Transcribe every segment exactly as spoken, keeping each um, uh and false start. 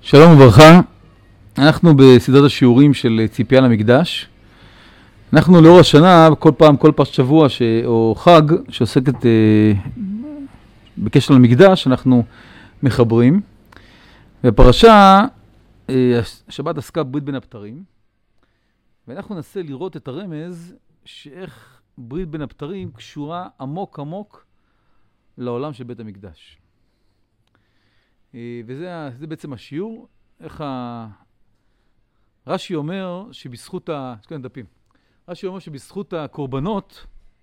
שלום וברכה, אנחנו בסדרת השיעורים של ציפייה למקדש. אנחנו לאור השנה, כל פעם, כל פרשת שבוע ש... או חג שעוסקת אה, בקשר למקדש, אנחנו מחברים. והפרשה, אה, השבת עסקה ברית בין הבתרים, ואנחנו ננסה לראות את הרמז שאיך ברית בין הבתרים קשורה עמוק עמוק לעולם של בית המקדש. וזה זה בעצם השיעור, איך ה... רש"י אומר שבזכות ה... כן, דפים. רש"י אומר שבזכות הקורבנות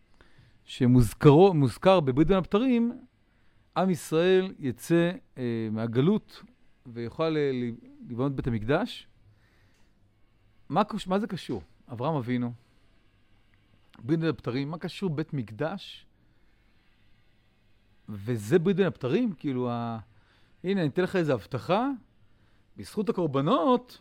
שמוזכר בברית בין הבתרים, עם ישראל יצא אה, מהגלות ויוכל לבנות בית המקדש. מה, מה זה קשור? אברהם אבינו, ברית בין הבתרים, מה קשור בית מקדש? וזה ברית בין הבתרים? כאילו ה... הנה, אני אתן לך איזו הבטחה, בזכות הקורבנות,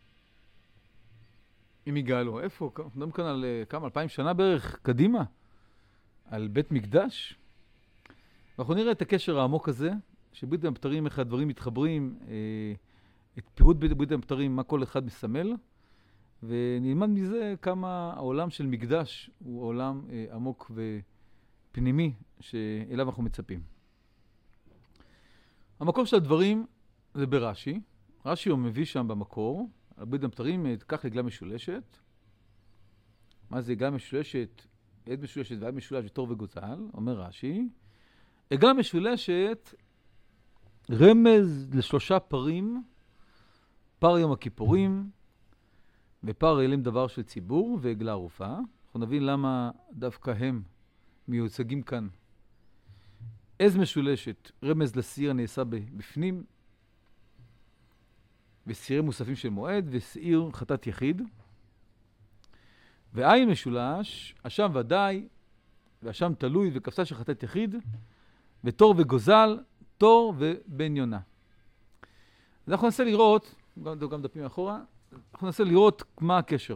אם יגאלו, איפה? אנחנו מדברים כאן על כמה, אלפיים שנה בערך קדימה, על בית מקדש. ואנחנו נראה את הקשר העמוק הזה, שברית בין הבתרים, איך הדברים מתחברים, אה, את פירוט ברית בין הבתרים, מה כל אחד מסמל, ונלמד מזה כמה העולם של מקדש הוא עולם אה, עמוק ופנימי, שאליו אנחנו מצפים. המקור של הדברים זה ברש"י. רש"י הוא מביא שם במקור, על ברית בין הבתרים, תקח עגלה משולשת. מה זה עגלה משולשת? עד משולשת ועד משולש ותור וגוזל, אומר רש"י. עגלה משולשת, רמז לשלושה פרים, פר יום הכיפורים, ופר אלים דבר של ציבור, ועגלה ערופה. אנחנו נבין למה דווקא הם מיוצגים כאן. עז משולשת, רמז לסיר הנעשה בפנים, וסירים מוספים של מועד, וסעיר חטאת יחיד. ועין משולש, אשם ודאי, ואשם תלוי, וכבשה של חטאת יחיד, ותור וגוזל, תור ובן יונה. אז אנחנו ננסה לראות, גם, גם דפים מאחורה, אנחנו ננסה לראות מה הקשר.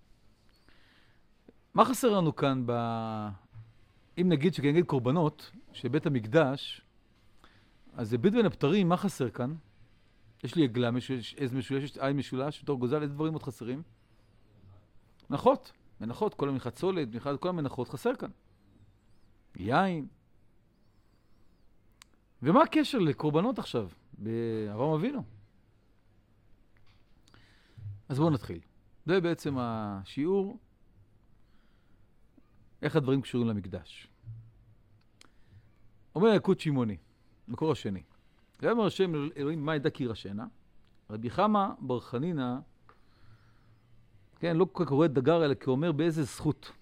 מה חסר לנו כאן ב... אם נגיד שכנגד קורבנות, שבית המקדש, אז זה ברית בין הבתרים, מה חסר כאן? יש לי עגלה, עז משולש, עין משולש, ותור גוזל, איזה דברים עוד חסרים? מנחות, מנחות, כל המחצולת, כל המנחות חסר כאן. יין. ומה הקשר לקורבנות עכשיו, באברהם אבינו? אז בואו נתחיל. זה בעצם השיעור, איך הדברים קשורים למקדש. אומר יקוד שמעוני, מקור השני. ואומר השם אלוהים מה ידע כי ירשנה? רבי חמא בר חנינא, כן, לא כל כך קורא דגר, אלא כאומר באיזה זכות.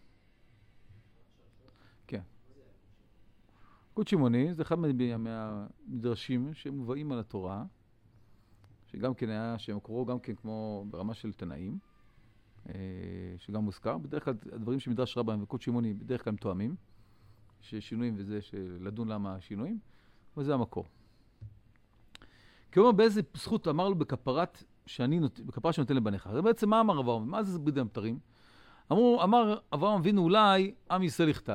כן. יקוד שמעוני, זה אחד מהמדרשים שמובאים על התורה, שגם כן היה, שמקורו גם כן כמו ברמה של תנאים, שגם מוזכר. בדרך כלל הדברים שמדרש רבה וקוד שמעוני בדרך כלל הם תואמים, ששינויים וזה שלדון למה השינויים, וזה המקור. כי הוא אומר באיזה זכות אמר לו בכפרת שאני נות... בכפרה שנותן לבניך. זה בעצם מה אמר אברהם? מה זה ברית בין הבתרים? אמרו, אמר אברהם אבינו אולי עם ישראל יחטא.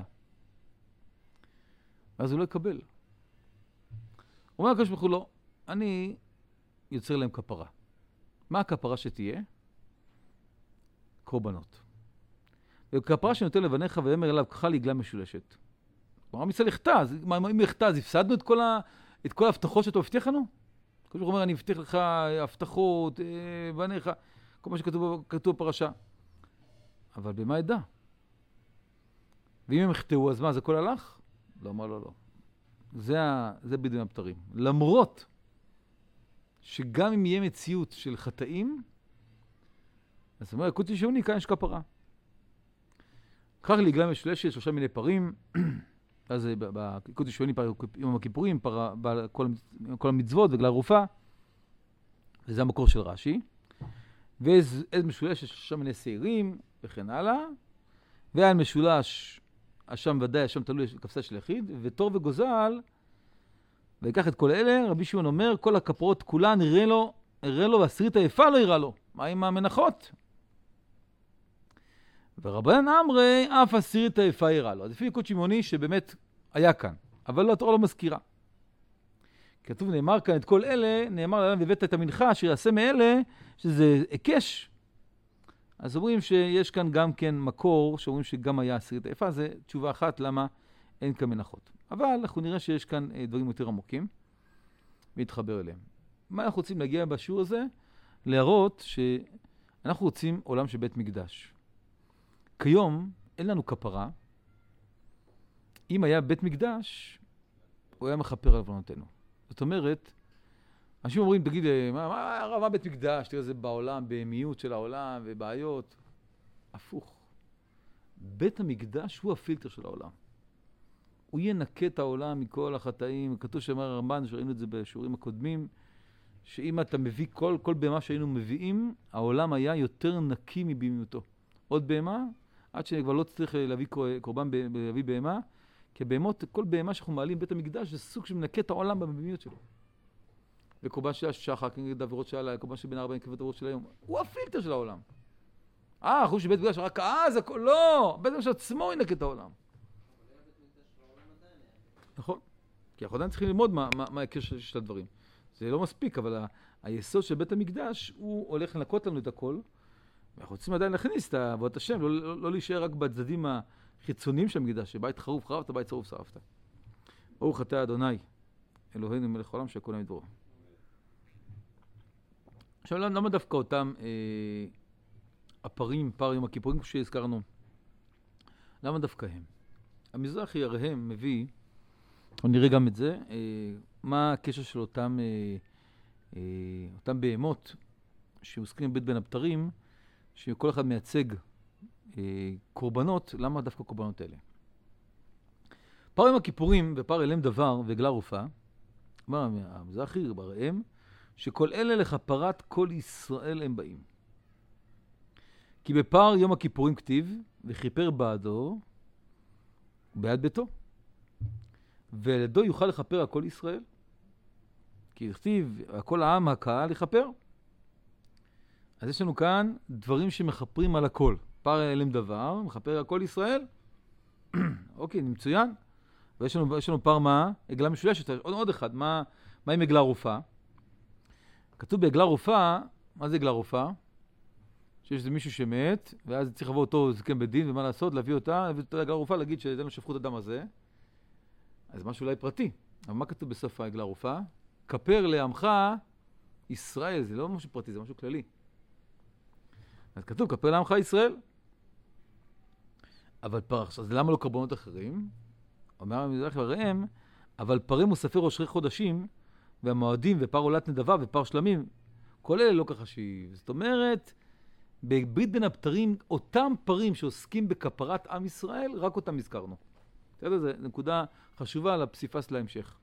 ואז הוא לא יקבל. הוא אומר הקדוש ברוך הוא לא, אני יוצר להם כפרה. מה הכפרה שתהיה? קורבנות. וכפרה שנותן לבניך ואמר אליו קחה לי עגלה משולשת. עם ישראל יחטא, אז אם יחטא, אז הפסדנו את כל, ה... את כל ההבטחות שאתה הבטיח לנו? הקדוש ברוך הוא אומר, אני אבטיח לך הבטחות, בניך, כל מה שכתוב בפרשה. אבל במה ידע? ואם הם יחטאו, אז מה, זה כל הלך? לא, אמר לו, לא. זה, זה ברית בין הבתרים. למרות שגם אם יהיה מציאות של חטאים, אז הוא אומר, יקוד שמעוני, כאן יש כפרה. קח לי עגלה משולשת, שלושה מיני פרים, אז ביקוד שמעוני, יום הכיפורים, כל המצוות ועגלה ערופה, וזה המקור של רש"י. ועז משולשת, שלושה מיני שעירים, וכן הלאה. ועין משולש, אשם ודאי, אשם תלוי, כבשה של יחיד, ותור וגוזל, ויקח את כל אלה, רבי שמעון אומר, כל הכפרות כולן יראה לו, יראה לו, והעשירית היפה לא יראה לו. מה עם המנחות? ורבן אמרי, אף עשירית היפה יראה לו. אז לפי יקוד שמעוני שבאמת היה כאן, אבל לא, התורה לא מזכירה. כתוב, נאמר כאן את כל אלה, נאמר לאדם והבאת את המנחה, אשר יעשה מאלה, שזה היקש. אז אומרים שיש כאן גם כן מקור, שאומרים שגם היה עשירית האפה, זה תשובה אחת למה אין כאן מנחות. אבל אנחנו נראה שיש כאן דברים יותר עמוקים, להתחבר אליהם. מה אנחנו רוצים להגיע בשיעור הזה? להראות שאנחנו רוצים עולם של בית מקדש. כיום אין לנו כפרה. אם היה בית מקדש, הוא היה מכפר על עוונותינו. זאת אומרת, אנשים אומרים, תגיד, מה, מה, מה בית מקדש? תראה, זה בעולם, בהמיות של העולם ובעיות. הפוך. בית המקדש הוא הפילטר של העולם. הוא ינקה את העולם מכל החטאים. כתוב שאמר הרמב"ן, שראינו את זה בשיעורים הקודמים, שאם אתה מביא כל, כל בהמה שהיינו מביאים, העולם היה יותר נקי מבהמיותו. עוד בהמה, עד שכבר לא צריך להביא קורבן, להביא בהמה, כי בהמות, כל בהמה שאנחנו מעלים בית המקדש, זה סוג שמנקה את העולם בבהמיות שלו. וקורבן של השחר, כנגד עבירות של הלילה, קורבן של בין ארבעים כנגד עבירות של היום, הוא הפילטר של העולם. אה, אחוז שבית מקדש רק אז, הכל, לא! בית מקדש עצמו ינקה את העולם. נכון. כי אנחנו עדיין צריכים ללמוד מה, מה, מה הקשר של הדברים. זה לא מספיק, אבל ה- היסוד של בית המקדש, הוא הולך לנקות לנו את הכל, ואנחנו רוצים עדיין להכניס את עבודת השם, לא, לא, לא להישאר רק בצדדים החיצוניים של המקדש, שבית חרוף חרבת, בית שרוף שרפת. ברוך אתה אדוני, אלוהינו מלך העולם שהכל נהיה מדברו. עכשיו, למה דווקא אותם אה, הפרים, פר יום הכיפורים, כמו שהזכרנו? למה דווקא הם? המזרחי הרי הם מביא, או נראה גם את זה, אה, מה הקשר של אותם, אה, אה, אותם בהמות שעוסקים בבית בין הבתרים, שכל אחד מייצג אה, קורבנות, למה דווקא קורבנות אלה? פר יום הכיפורים ופר אלם דבר ועגלה ערופה, אמר המזרחי בראם, שכל אלה לכפרת כל ישראל הם באים. כי בפר יום הכיפורים כתיב, וכיפר בעדו, בעד ביתו. ולידו יוכל לכפר על כל ישראל. כי כתיב, כל העם הקהל יכפר. אז יש לנו כאן דברים שמכפרים על הכל. פר אלם דבר, מכפר על כל ישראל. אוקיי, מצוין. ויש לנו, יש לנו פר מה? עגלה משולשת. עוד, עוד אחד, מה, מה עם עגלה ערופה? כתוב בעגלה ערופה, מה זה עגלה ערופה? שיש איזה מישהו שמת, ואז צריך לבוא אותו זקן בדין, ומה לעשות? להביא אותה, להביא אותה לעגלה ערופה, להגיד שאין לו שפכות הדם הזה. אז משהו אולי פרטי. אבל מה כתוב בסוף העגלה ערופה? כפר לעמך ישראל, זה לא משהו פרטי, זה משהו כללי. אז כתוב, כפר לעמך ישראל. אבל פר, אז למה לא קורבנות אחרים? אומר המזרחי בראם, אבל פרים מוספי ראשי חודשים, והמועדים ופר עולת נדבה ופר שלמים, כל אלה לא כחשיב. זאת אומרת, בברית בין הבתרים, אותם פרים שעוסקים בכפרת עם ישראל, רק אותם הזכרנו. בסדר? זו נקודה חשובה לפסיפס להמשך.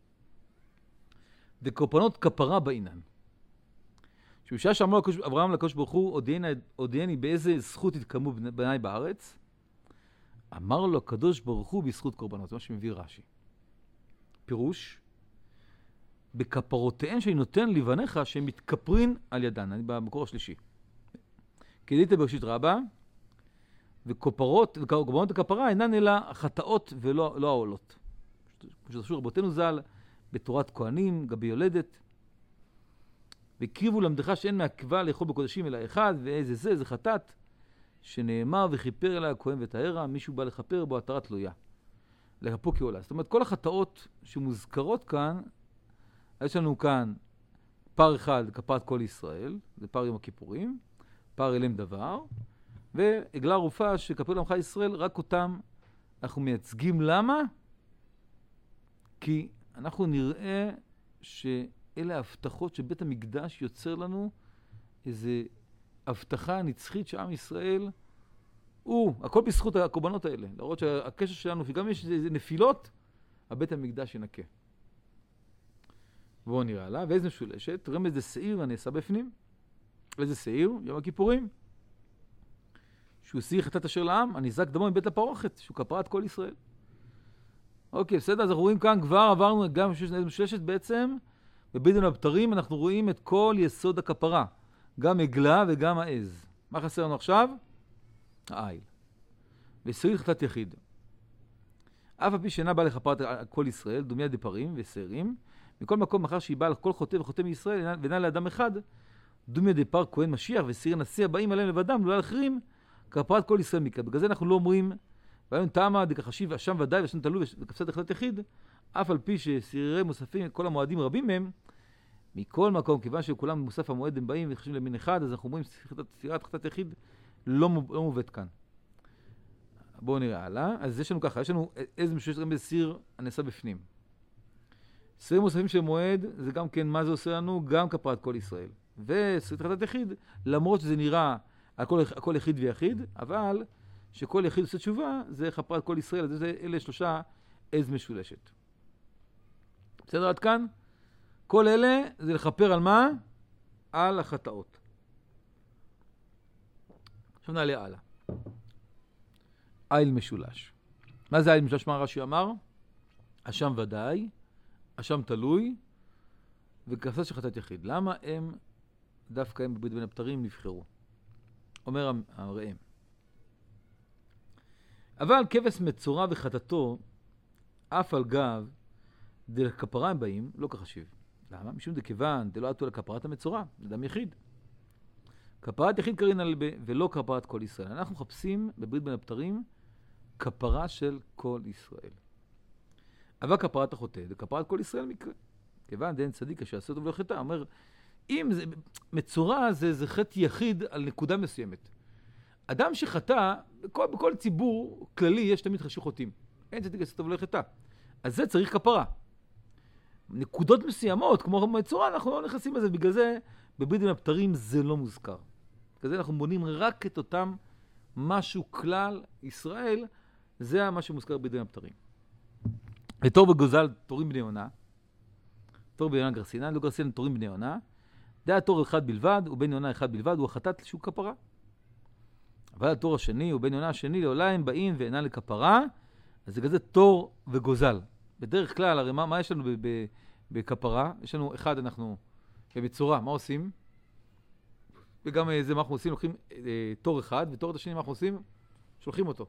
וקורבנות כפרה בעינן. שבשעה שאמר אברהם לקדוש ברוך הוא, הודיעני באיזה זכות התקיימו בניי בארץ, אמר לו הקדוש ברוך הוא בזכות קורבנות. זה מה שמביא רש"י. פירוש, בכפרותיהן שאני נותן לבניך שהם מתכפרים על ידן. אני במקור השלישי. כדאית בראשית רבה, וכפרות, וקורבנות הכפרה אינן אלא חטאות ולא לא העולות. כמו שדרשו רבותינו ז"ל, בתורת כהנים, גבי יולדת, והקריבו למדך שאין מעכבה לאכול בקודשים אלא אחד, ואיזה זה, זה חטאת, שנאמר וכיפר אליה הכהן וטהרה, מישהו בא לכפר בו התרה תלויה. לכפו כעולה. זאת אומרת, כל החטאות שמוזכרות כאן, יש לנו כאן פר אחד, כפרת כל ישראל, זה פר יום הכיפורים, פר אלם דבר, ועגלה ערופה שכפר לעמך ישראל, רק אותם אנחנו מייצגים. למה? כי אנחנו נראה שאלה ההבטחות שבית המקדש יוצר לנו איזה הבטחה נצחית שעם ישראל הוא, הכל בזכות הקורבנות האלה. להראות שהקשר שלנו, שגם יש איזה נפילות, הבית המקדש ינקה. בואו נראה לה, ואיזה משולשת, רמז זה שעיר הנעשה בפנים. איזה שעיר? יום הכיפורים. שהוא שעיר חטאת אשר לעם, הנזק דמו מבית הפרוכת, שהוא כפרת כל ישראל. אוקיי, בסדר, אז אנחנו רואים כאן, כבר עברנו גם איזה משולשת בעצם, בבית בין הבתרים אנחנו רואים את כל יסוד הכפרה. גם עגלה וגם העז. מה חסר לנו עכשיו? העיל. ושעיר חטאת יחיד. אף על פי שאינה בא לכפרת כל ישראל, דומיה דפרים ושעירים, מכל מקום, מאחר שהיא באה לכל חוטא וחוטא מישראל, ואינה לאדם אחד, דומיה דפר כהן משיח וסירי נשיא הבאים עליהם לבדם, לא לאחרים, כפרת כל ישראל מכאן. בגלל זה אנחנו לא אומרים, והיום טעמה דקחשיב אשם ודאי ואשם תלוי וכפסת החלט יחיד, אף על פי שסירי מוספים, כל המועדים רבים מהם, מכל מקום, כיוון שכולם מוסף המועד הם באים וחשים למין אחד, אז אנחנו אומרים סירת חלט יחיד לא, לא מובאת כאן. בואו נראה הלאה. אז יש לנו ככה, יש לנו איזה משהו שגם בסיר הנעשה בפנים. סירים מוספים של מועד, זה גם כן מה זה עושה לנו? גם כפרת כל ישראל. וסירת חלט יחיד, למרות שזה נראה הכל, הכל יחיד ויחיד, אבל שכל יחיד עושה תשובה, זה כפרת כל ישראל, אז זה, אלה שלושה עז משולשת. בסדר עד כאן? כל אלה זה לכפר על מה? על החטאות. עכשיו נעלה הלאה. איל משולש. מה זה איל משולש? מה רש"י אמר? אשם ודאי, אשם תלוי, וכפסת של חטאת יחיד. למה הם, דווקא הם בברית בין הבתרים, נבחרו? אומר הראם. אבל כבש מצורע וחטאתו, אף על גב, דלכפרה הם באים, לא כחשיב. למה? משום דכיוון, דלא עטו לכפרת המצורע, אדם יחיד. כפרת יחיד קרין על ב... ולא כפרת כל ישראל. אנחנו מחפשים בברית בין הבתרים כפרה של כל ישראל. אבל כפרת החוטא, וכפרת כל ישראל מקרה. כיוון דין צדיק אשר עשה טוב ולא חטא, אומר, אם זה מצורע, זה, זה חטא יחיד על נקודה מסוימת. אדם שחטא, בכל, בכל ציבור כללי יש תמיד חשי חוטאים. אין צדיק עשה טוב ולא חטא. אז זה צריך כפרה. נקודות מסוימות, כמו מצורע, אנחנו לא נכנסים לזה, בגלל זה בברית בין הבתרים זה לא מוזכר. בגלל זה אנחנו בונים רק את אותם משהו כלל ישראל, זה מה שמוזכר בברית בין הבתרים. לתור וגוזל תורים בני עונה, תור בני עונה גרסינן, לא גרסינן תורים בני עונה, זה התור אחד בלבד, ובן עונה אחד בלבד, הוא החטאת שהוא כפרה. אבל התור השני, ובן עונה השני, לעולה הם באים ואינה לכפרה, אז זה כזה תור וגוזל. בדרך כלל, הרי מה, מה יש לנו ב- ב- בכפרה? יש לנו אחד, אנחנו במצורע, מה עושים? וגם זה מה אנחנו עושים, לוקחים אה, תור אחד, ותור את השני מה אנחנו עושים? שולחים אותו.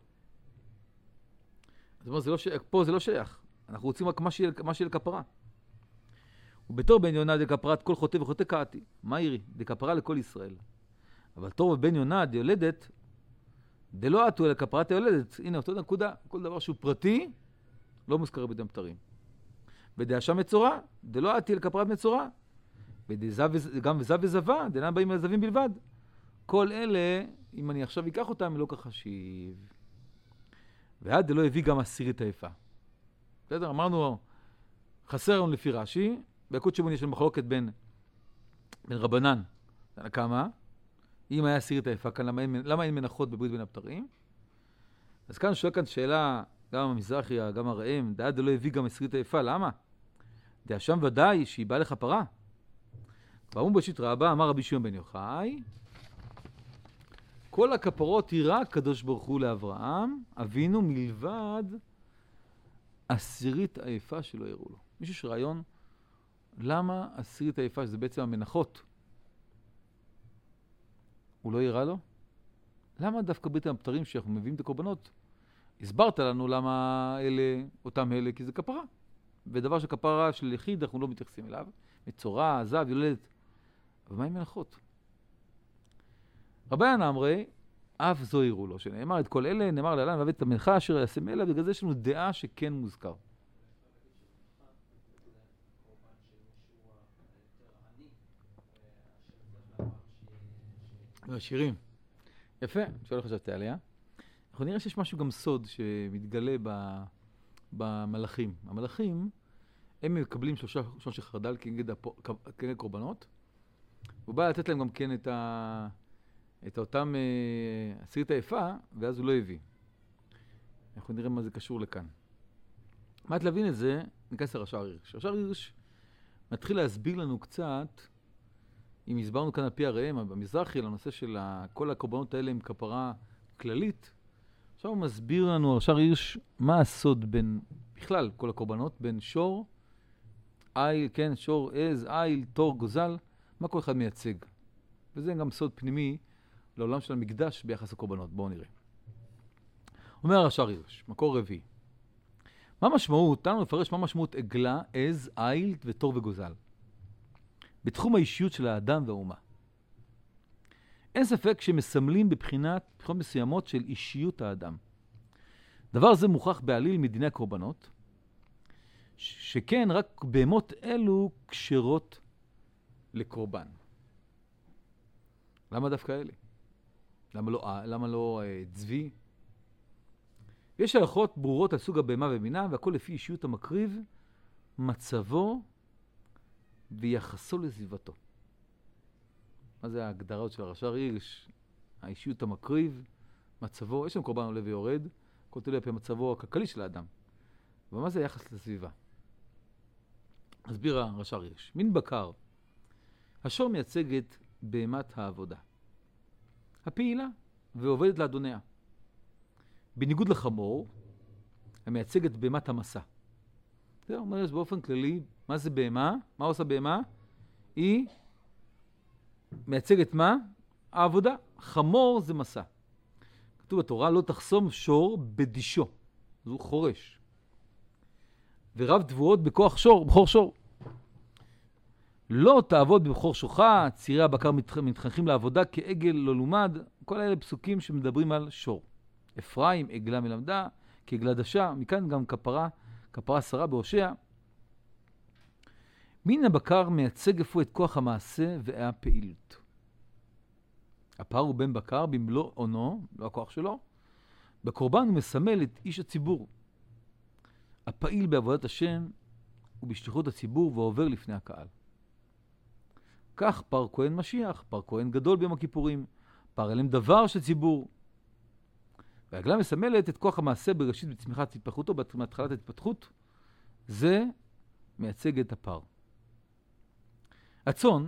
זאת אומרת, זה לא ש... פה זה לא שייך. אנחנו רוצים רק מה שיהיה, מה שיהיה לכפרה. ובתור בן יונה דכפרת כל חוטא וחוטא קעתי. מה ירי? דכפרה לכל ישראל. אבל תור ובן יונה דיולדת, דלא עטו אלא כפרת היולדת. הנה, אותו נקודה. כל דבר שהוא פרטי, לא מוזכר בברית הבתרים. ודאשם מצורע, דלא עטי אלא כפרת מצורע. וגם וזב וזבה, דנן באים לזבים בלבד. כל אלה, אם אני עכשיו אקח אותם, לא כחשיב. ועד דלא הביא גם עשירית היפה. בסדר, אמרנו, חסר לנו לפי רש"י, ביקוד שמון יש לנו מחלוקת בין, בין רבנן, כמה? אם היה עשירית היפה כאן, למה אין, למה אין מנחות בברית בין הבתרים? אז כאן שואל כאן שאלה, גם המזרחי, גם הראם, דעת דלא הביא גם עשירית היפה, למה? דאשם ודאי שהיא באה לכפרה. באמור בראשית רבה, אמר רבי שמעון בן יוחאי, כל הכפרות היא רק קדוש ברוך הוא לאברהם, אבינו מלבד עשירית היפה שלא יראו לו. מישהו שרעיון, למה עשירית היפה, שזה בעצם המנחות, הוא לא יראה לו? למה דווקא ברית הבתרים שאנחנו מביאים את הקורבנות? הסברת לנו למה אלה, אותם אלה, כי זה כפרה. ודבר שכפרה של יחיד אנחנו לא מתייחסים אליו. מצורע, עזב, יולדת. אבל מה עם מנחות? רבי ינא אמרי, אף זו יראו לו, שנאמר את כל אלה, נאמר להלן, ועבד את המנחה אשר יעשה מאלה, בגלל זה יש לנו דעה שכן מוזכר. שירים. יפה, שלא חשבתי עליה. אנחנו נראה שיש משהו גם סוד שמתגלה ב, במלאכים. המלאכים, הם מקבלים שלושה שלושה חרדל כנגד, הפו, כנגד קורבנות, הוא בא לתת להם גם כן את, ה, את אותם אה, עשירית היפה, ואז הוא לא הביא. אנחנו נראה מה זה קשור לכאן. מה את להבין את זה? ניכנס לרש"ר הירש. רש"ר הירש מתחיל להסביר לנו קצת, אם הסברנו כאן על פי הראם, במזרחי, לנושא של כל הקורבנות האלה עם כפרה כללית, עכשיו הוא מסביר לנו, רש"ר הירש, מה הסוד בין, בכלל, כל הקורבנות, בין שור, איל, כן, שור, עז, איל, תור, גוזל, מה כל אחד מייצג. וזה גם סוד פנימי לעולם של המקדש ביחס לקורבנות. בואו נראה. אומר רש"ר הירש, מקור רביעי. מה משמעות? תנו לפרש מה משמעות עגלה, עז, איל ותור וגוזל. בתחום האישיות של האדם והאומה. אין ספק שמסמלים בבחינת, בבחינות מסוימות של אישיות האדם. דבר זה מוכח בעליל מדיני הקורבנות, שכן רק בהמות אלו כשרות לקורבן. למה דווקא אלה? למה לא, למה לא אה, צבי? יש הלכות ברורות על סוג הבהמה ומינה, והכל לפי אישיות המקריב, מצבו ויחסו לסביבתו. מה זה ההגדרות של הרש"ר הירש? האישיות המקריב, מצבו, יש שם קורבן עולה ויורד, כל תלוי לפי מצבו הכלכלי של האדם. ומה זה היחס לסביבה? הסביר הרש"ר הירש. מין בקר, השור מייצג את בהמת העבודה. הפעילה ועובדת לאדוניה. בניגוד לחמור, המייצג את בהמת המסע. זה אומר באופן כללי, מה זה בהמה? מה עושה בהמה? היא מייצגת מה? העבודה. חמור זה מסע. כתוב בתורה, לא תחסום שור בדישו. זו חורש. ורב תבואות בכוח שור, בכור שור. לא תעבוד בבכור שורך, צירי הבקר מתחנכים לעבודה כעגל לא לומד. כל אלה פסוקים שמדברים על שור. אפרים, עגלה מלמדה, כעגלה דשה, מכאן גם כפרה, כפרה שרה בהושע. מין הבקר מייצג אפוא את כוח המעשה והפעילות. הפר הוא בן בקר במלוא עונו, לא הכוח שלו. בקורבן הוא מסמל את איש הציבור, הפעיל בעבודת השם ובשליחות הציבור ועובר לפני הקהל. כך פר כהן משיח, פר כהן גדול ביום הכיפורים, פר אליהם דבר של ציבור. והעגלה מסמלת את כוח המעשה בראשית בצמיחת התפתחותו, בהתחלת ההתפתחות, זה מייצג את הפר. הצאן,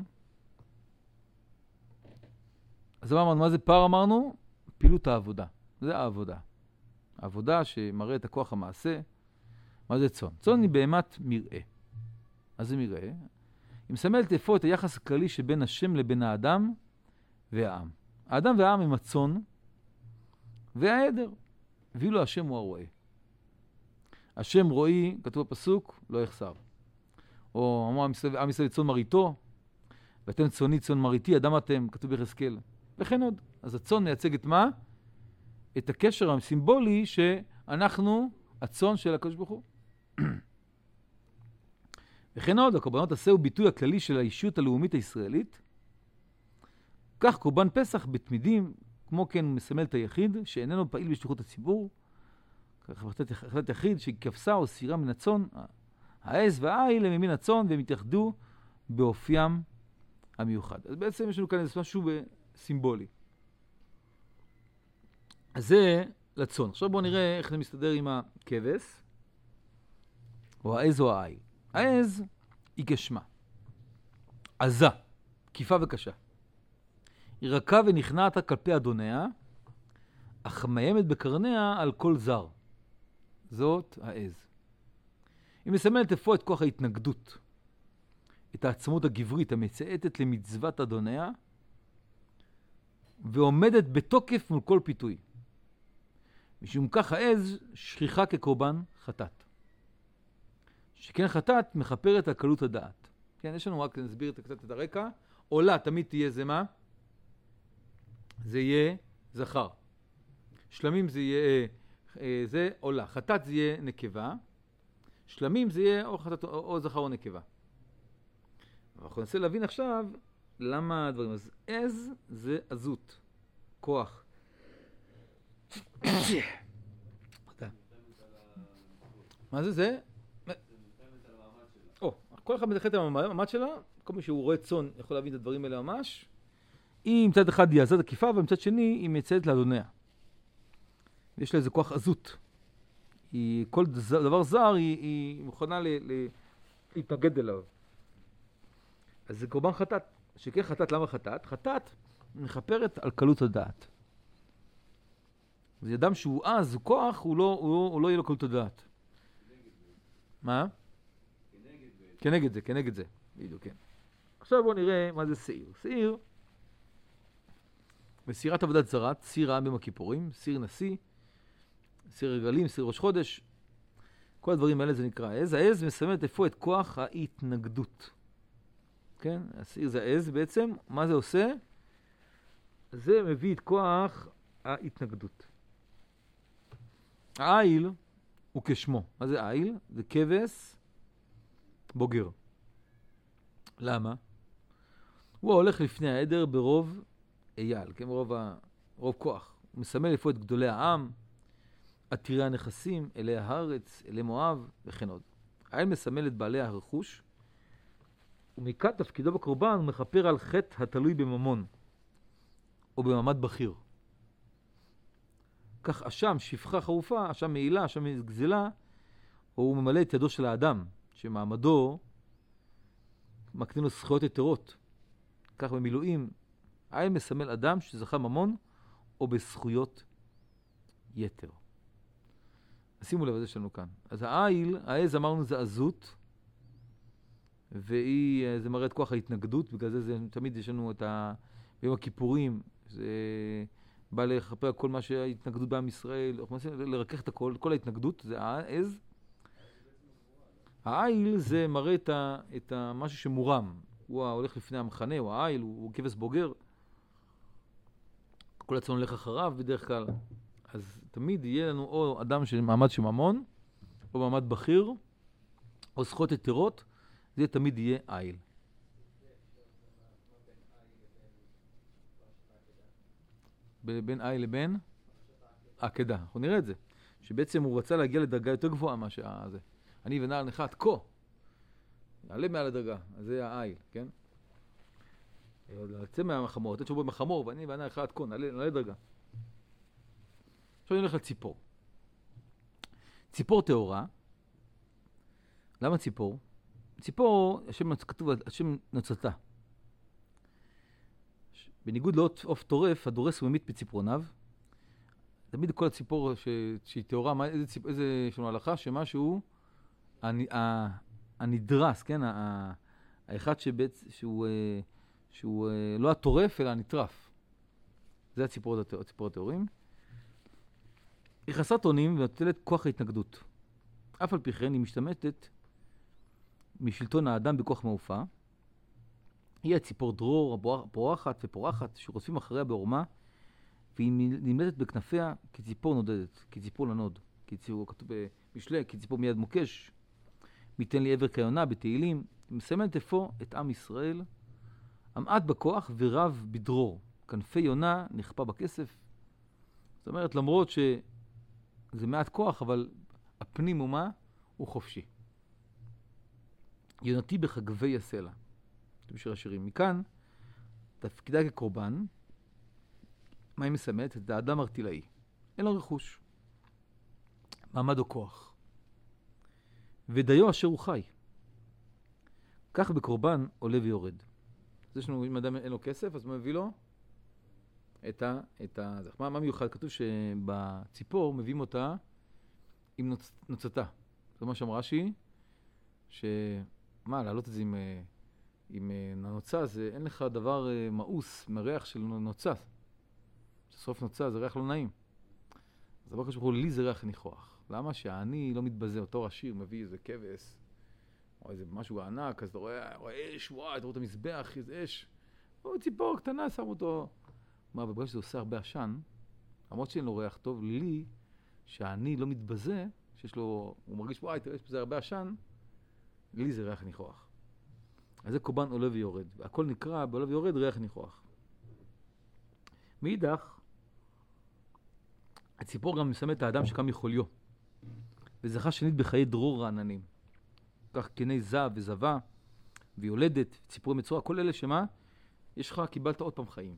אז אמרנו, מה זה פר אמרנו? פעילות העבודה. זה העבודה. העבודה שמראה את הכוח המעשה. מה זה צאן? צאן היא בהמת מרעה. מה זה מרעה? היא מסמלת אפוא את היחס הכללי שבין השם לבין האדם והעם. האדם והעם הם הצאן והעדר, ואילו השם הוא הרועה. השם רועי, כתוב בפסוק, לא יחסר. או אמרו עם ישראל צאן מרעיתו, ואתם צאני צאן מרעיתי, אדם אתם, כתוב ביחזקאל. וכן עוד. אז הצאן מייצג את מה? את הקשר הסימבולי שאנחנו הצאן של הקדוש ברוך הוא. וכן עוד, הקורבנות עשה הוא ביטוי הכללי של האישיות הלאומית הישראלית. כך קורבן פסח בתמידים, כמו כן הוא מסמל את היחיד, שאיננו פעיל בשליחות הציבור. כך החלטת יחיד שכבשה או סירה מן הצאן, העז והאיל הם ממין הצאן, והם התייחדו באופיים המיוחד. אז בעצם יש לנו כאן איזה משהו סימבולי. אז זה לצאן. עכשיו בואו נראה איך זה מסתדר עם הכבש, או העז או האיל. העז היא כשמה. עזה, תקיפה וקשה. היא רכה ונכנעת כלפי אדוניה, אך מאיימת בקרניה על כל זר. זאת העז. היא מסמלת אפוא את כוח ההתנגדות, את העצמות הגברית המצייתת למצוות אדוניה, ועומדת בתוקף מול כל פיתוי. משום כך העז שכיחה כקורבן חטאת. שכן חטאת מכפרת על קלות הדעת. כן, יש לנו רק נסביר קצת את הרקע. עולה תמיד תהיה זה מה? זה יהיה זכר. שלמים זה יהיה, זה עולה. חטאת זה יהיה נקבה. שלמים זה יהיה או, חטאת, או, או זכר או נקבה. אנחנו ננסה להבין עכשיו למה הדברים. אז עז זה עזות, כוח. מה זה זה? או, כל אחד מתחת המעמד שלה, כל מי שהוא רואה צאן יכול להבין את הדברים האלה ממש. היא מצד אחד היא עזת עקיפה, ומצד שני היא מצייתת לאדוניה. יש לה איזה כוח עזות. היא, כל דבר זר היא, היא מוכנה ל, ל, להתנגד אליו. אז זה קורבן חטאת. שכן חטאת, למה חטאת? חטאת מכפרת על קלות הדעת. זה אדם שהוא עז, הוא כוח, הוא לא, הוא, הוא לא יהיה לו קלות הדעת. מה? כנגד זה. כנגד זה, כנגד זה. בדיוק, כן. עכשיו בואו נראה מה זה סעיר. סעיר, בסירת עבודת זרת, סיר העם ביום הכיפורים, סיר נשיא, סיר רגלים, סיר ראש חודש. כל הדברים האלה זה נקרא העז. העז מסמלת איפה את כוח ההתנגדות. כן? הסעיר זה העז בעצם. מה זה עושה? זה מביא את כוח ההתנגדות. העיל הוא כשמו. מה זה עיל? זה כבש בוגר. למה? הוא הולך לפני העדר ברוב אייל, כן? ברוב, ה... רוב כוח. הוא מסמל איפה את גדולי העם, עתירי הנכסים, אלי הארץ, אלי מואב וכן עוד. העיל מסמל את בעלי הרכוש, ומכאן תפקידו בקורבן הוא מכפר על חטא התלוי בממון, או במעמד בכיר. כך אשם, שפחה חרופה, אשם מעילה, אשם גזלה, הוא ממלא את ידו של האדם, שמעמדו מקנה לו זכויות יתרות. כך במילואים, העיל מסמל אדם שזכה ממון, או בזכויות יתר. שימו לב, זה שלנו כאן. אז העיל, העז אמרנו זה עזות, והיא, זה מראה את כוח ההתנגדות, בגלל זה, זה תמיד יש לנו את ה... ביום הכיפורים, זה בא לחפר כל מה שההתנגדות בעם ישראל, לרכך את הכל, כל ההתנגדות, זה העז. העיל זה מראה את, ה, את ה, משהו שמורם, הוא הולך לפני המחנה, הוא העיל, הוא, הוא כבש בוגר, כל הצאן הולך אחריו בדרך כלל. אז תמיד יהיה לנו או אדם של מעמד של ממון, או מעמד בכיר, או זכויות יתרות, זה תמיד יהיה עיל. בין עיל לבין עקדה. אנחנו נראה את זה. שבעצם הוא רצה להגיע לדרגה יותר גבוהה מה שזה. אני ונעל נחת כה. נעלה מעל הדרגה. אז זה העיל, כן? לצא מהחמור, לתת שבו מהחמור, ואני ונעל נחת כה, נעלה, נעלה דרגה. עכשיו אני הולך לציפור. ציפור טהורה. למה ציפור? ציפור, השם כתוב, השם נוצתה. בניגוד לעוף טורף, הדורס הוא ממית בציפורניו. תמיד כל הציפור שהיא טהורה, מה, איזה, ציפ, איזה יש לנו הלכה? שמשהו הנדרס, כן? האחד שבית, שהוא, שהוא לא הטורף, אלא הנטרף. זה הציפור, הציפור הטהורים. היא חסרת אונים ונוטלת כוח ההתנגדות. אף על פי כן היא משתמטת משלטון האדם בכוח מעופה. היא הציפור דרור, הפורחת ופורחת, שרודפים אחריה בעורמה, והיא נמלטת בכנפיה כציפור נודדת, כציפור לנוד. כציפור, כתוב במשלי, כציפור מיד מוקש, מיתן לי עבר כיונה בתהילים. היא מסמלת אפוא את עם ישראל, המעט בכוח ורב בדרור. כנפי יונה נכפה בכסף. זאת אומרת, למרות שזה מעט כוח, אבל הפנים ומה הוא חופשי. יונתי בחגבי הסלע. זה בשיר השירים. מכאן, תפקידה כקורבן, מה היא מסמלת? את האדם ארטילאי. אין לו רכוש. מעמד או כוח. ודיו אשר הוא חי. כך בקורבן עולה ויורד. אז יש לנו, אם אדם אין לו כסף, אז מה מביא לו? את ה... את ה... מה, מה מיוחד? כתוב שבציפור מביאים אותה עם נוצ... נוצתה. זה מה שאמרה שהיא, שמה, להעלות את זה עם... עם נוצה, זה אין לך דבר מאוס מריח של נוצה. ששרוף נוצה זה ריח לא נעים. אז דבר כשבחור, לי זה ריח ניחוח. למה? שהעני לא מתבזה, אותו עשיר מביא איזה כבש, או איזה משהו ענק, אז אתה רואה, רואה אש, וואי, אתה רואה את המזבח, איזה אש. או ציפור קטנה, שם אותו. מה, בגלל שזה עושה הרבה עשן, למרות שאין לו ריח טוב, לי, שהעני לא מתבזה, שיש לו, הוא מרגיש, וואי, תראה, יש בזה הרבה עשן, לי זה ריח ניחוח. אז זה קורבן עולה ויורד. הכל נקרא בעולה ויורד ריח ניחוח. מאידך, הציפור גם מסמל את האדם שקם מחוליו. וזכה שנית בחיי דרור רעננים. כך קני זב וזבה, ויולדת, ציפורי מצורע, כל אלה שמה? יש לך, קיבלת עוד פעם חיים.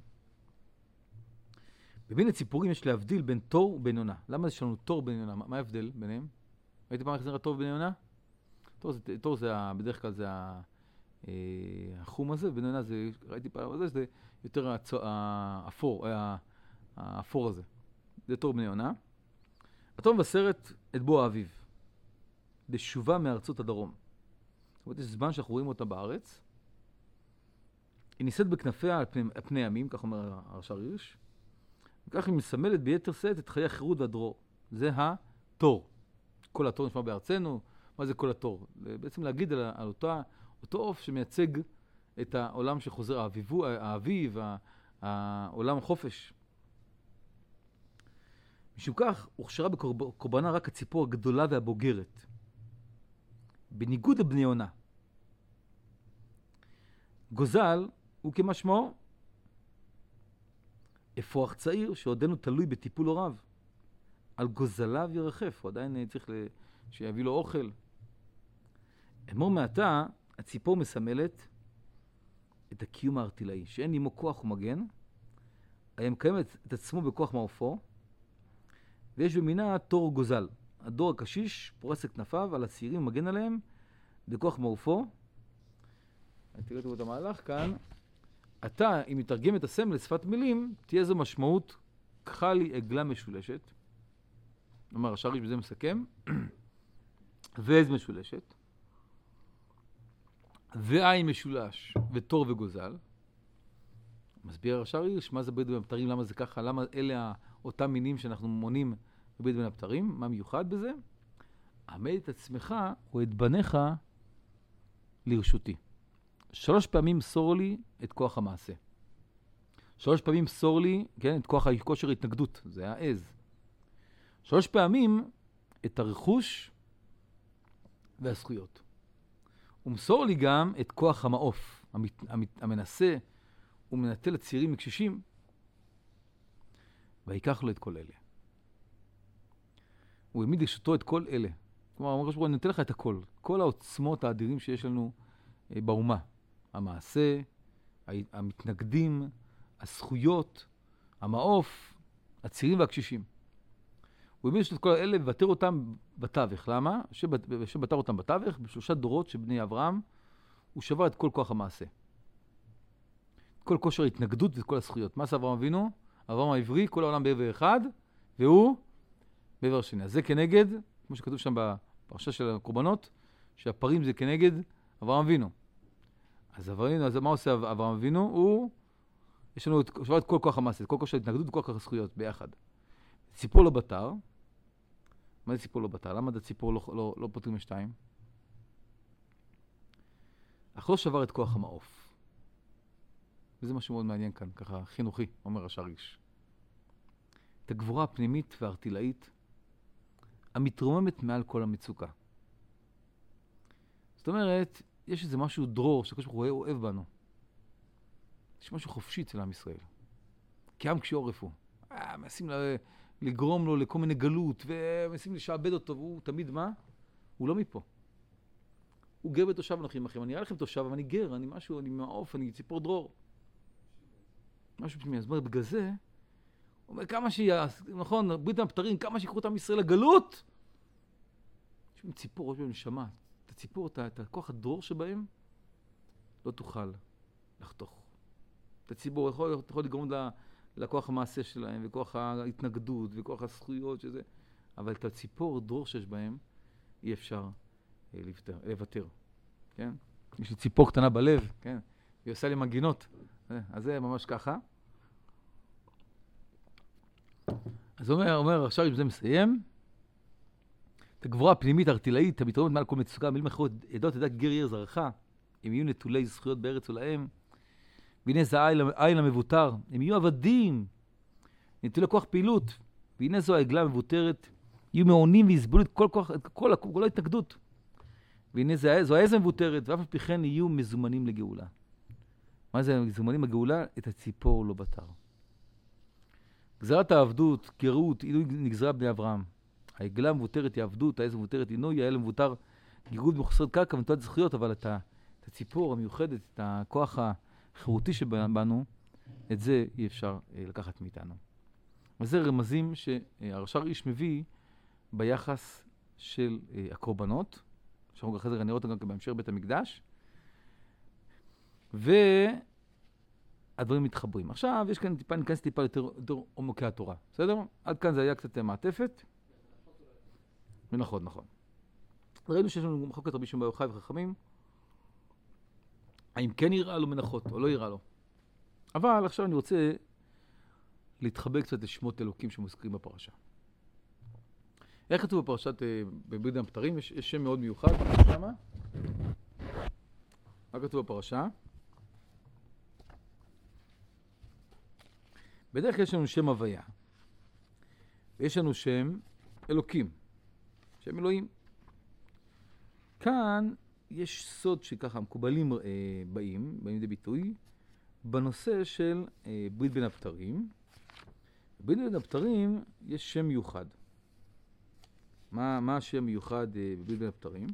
בבין הציפורים יש להבדיל בין תור ובין יונה. למה יש לנו תור ובין יונה? מה ההבדל ביניהם? ראיתי פעם איך זה נראה תור ובין יונה? תור זה, תור זה בדרך כלל זה ה... החום הזה, בנונה זה, ראיתי פעם הזה, זה יותר האפור, האפור הזה. זה תור בני יונה. התור מבשרת את בוא האביב, בשובה מארצות הדרום. זאת אומרת, יש זמן שאנחנו רואים אותה בארץ. היא נישאת בכנפיה על פני, על פני ימים, כך אומר הרש"ר הירש, וכך היא מסמלת ביתר שאת את חיי החירות והדרור. זה התור. כל התור נשמע בארצנו, מה זה כל התור? בעצם להגיד על, על אותה, אותו עוף שמייצג את העולם שחוזר, האביבו, האביב, העולם החופש. משום כך, הוכשרה בקורבנה רק הציפור הגדולה והבוגרת. בניגוד לבני עונה. גוזל הוא כמשמעו אפרוח צעיר שעודנו תלוי בטיפול הוריו. על גוזליו ירחף, הוא עדיין צריך ל... שיביא לו אוכל. אמור מעתה, הציפור מסמלת את הקיום הארטילאי, שאין עמו כוח ומגן, היה מקיים את, את עצמו בכוח מעופו, ויש במינה תור גוזל. הדור הקשיש פורס את כנפיו על הצעירים ומגן עליהם בכוח מעופו. תראו את המהלך כאן. אתה, אם מתרגם את הסמל לשפת מילים, תהיה זו משמעות כחלי עגלה משולשת. כלומר, השריש בזה מסכם. ועז משולשת. ועין משולש, ותור וגוזל. מסביר השריש, מה זה ברית בין הבתרים, למה זה ככה, למה אלה אותם מינים שאנחנו מונים בברית בין הבתרים, מה מיוחד בזה? עמד את עצמך או את בניך לרשותי. שלוש פעמים סור לי את כוח המעשה. שלוש פעמים סור לי, כן, את כוח הכושר ההתנגדות, זה העז. שלוש פעמים את הרכוש והזכויות. ומסור לי גם את כוח המעוף, המת, המת, המנסה ומנטל הצעירים מקשישים, ויקח לו את כל אלה. הוא העמיד לרשותו את כל אלה. כלומר, הוא אומר, אני נותן לך את הכל. כל העוצמות האדירים שיש לנו אה, באומה. המעשה, המתנגדים, הזכויות, המעוף, הצעירים והקשישים. הוא העמיד לרשותו את כל אלה ובטר אותם בתווך. למה? שבטר אותם בתווך, בשלושה דורות של בני אברהם, הוא שבר את כל כוח המעשה. כל כושר ההתנגדות ואת כל הזכויות. מה עשה אברהם אבינו? אברהם העברי, כל העולם בעבר אחד, והוא בעבר שני. אז זה כנגד, כמו שכתוב שם בפרשה של הקורבנות, שהפרים זה כנגד אברהם אבינו. אז אברהם, אז מה עושה אברהם אבינו? הוא, יש לנו, הוא שבר את כל כוח המעשה, את כל כושר ההתנגדות וכל כוח הזכויות ביחד. ציפור לא בתר. מה זה ציפור לא בתר? למה זה ציפור לא, לא, לא פותרים משתיים? אך לא שבר את כוח המעוף. וזה משהו מאוד מעניין כאן, ככה חינוכי, אומר השריש. את הגבורה הפנימית והארטילאית המתרוממת מעל כל המצוקה. זאת אומרת, יש איזה משהו דרור שקדוש ברוך הוא אוהב בנו. יש משהו חופשי אצל עם ישראל. כי עם כשעורף הוא. אה, מנסים לגרום לו לכל מיני גלות, ומנסים לשעבד אותו, והוא תמיד מה? הוא לא מפה. הוא גר בתושב אנוכי עמכם. אני אראה לכם תושב, אבל אני גר, אני משהו, אני מעוף, אני ציפור דרור. משהו פנימי. אז בגלל זה, הוא אומר כמה שיהיה, נכון, ברית הבתרים, כמה שיקחו אותם ישראל לגלות, יש בהם ציפור, יש בהם נשמה. את הציפור, את, את הכוח הדרור שבהם, לא תוכל לחתוך. את הציפור יכול, יכול לגרום ל, לכוח המעשה שלהם, וכוח ההתנגדות, וכוח הזכויות שזה, אבל את הציפור, דרור שיש בהם, אי אפשר אה, לוותר, לוותר. כן? יש לי ציפור קטנה בלב, כן? היא עושה לי מנגינות. אז זה ממש ככה. אז אומר, אומר, עכשיו אם זה מסיים, את הגבורה הפנימית הארטילאית, המתרוממת מעל כל מצוקה, מילים אחרות, עדות עדת גר יהיה זרעך, הם יהיו נטולי זכויות בארץ ולהם, והנה זה העיל המבוטר, הם יהיו עבדים, נטולי כוח פעילות, והנה זו העגלה המבוטרת, יהיו מעונים ויסבלו את כל כוח, את כל, כל ההתנגדות. והנה זה, זו העז המבוטרת, ואף על פי כן יהיו מזומנים לגאולה. מה זה מזומנים לגאולה? את הציפור לא בתר. גזרת העבדות, גרות, עינוי נגזרה בני אברהם. העגלה המבוטרת היא עבדות, העז המבוטרת עינוי, העיל המבוטר גירות מחוסרת קרקע ונטולת זכויות, אבל את, ה, את הציפור המיוחדת, את הכוח החירותי שבנו, את זה אי אפשר לקחת מאיתנו. וזה רמזים שהרש"ר איש מביא ביחס של הקורבנות, שאנחנו אחרי זה נראה אותם גם בהמשך בית המקדש, והדברים מתחברים. עכשיו יש כאן טיפה, ניכנס טיפה יותר, יותר עומקי התורה, בסדר? עד כאן זה היה קצת מעטפת. ונכון, נכון. ראינו שיש לנו מחלוקת רבי שמעון בר יוחאי וחכמים, האם כן יראה לו מנחות או לא יראה לו. אבל עכשיו אני רוצה להתחבר קצת לשמות אלוקים שמוזכרים בפרשה. איך כתוב בפרשת, בברית בין הבתרים? יש, יש שם מאוד מיוחד שמה? מה כתוב בפרשה? בדרך כלל יש לנו שם הוויה, ויש לנו שם אלוקים, שם אלוהים. כאן יש סוד שככה מקובלים אה, באים, באים לידי ביטוי, בנושא של אה, ברית בין הבתרים. ברית בין הבתרים יש שם מיוחד. מה, מה השם מיוחד אה, בברית בין הבתרים?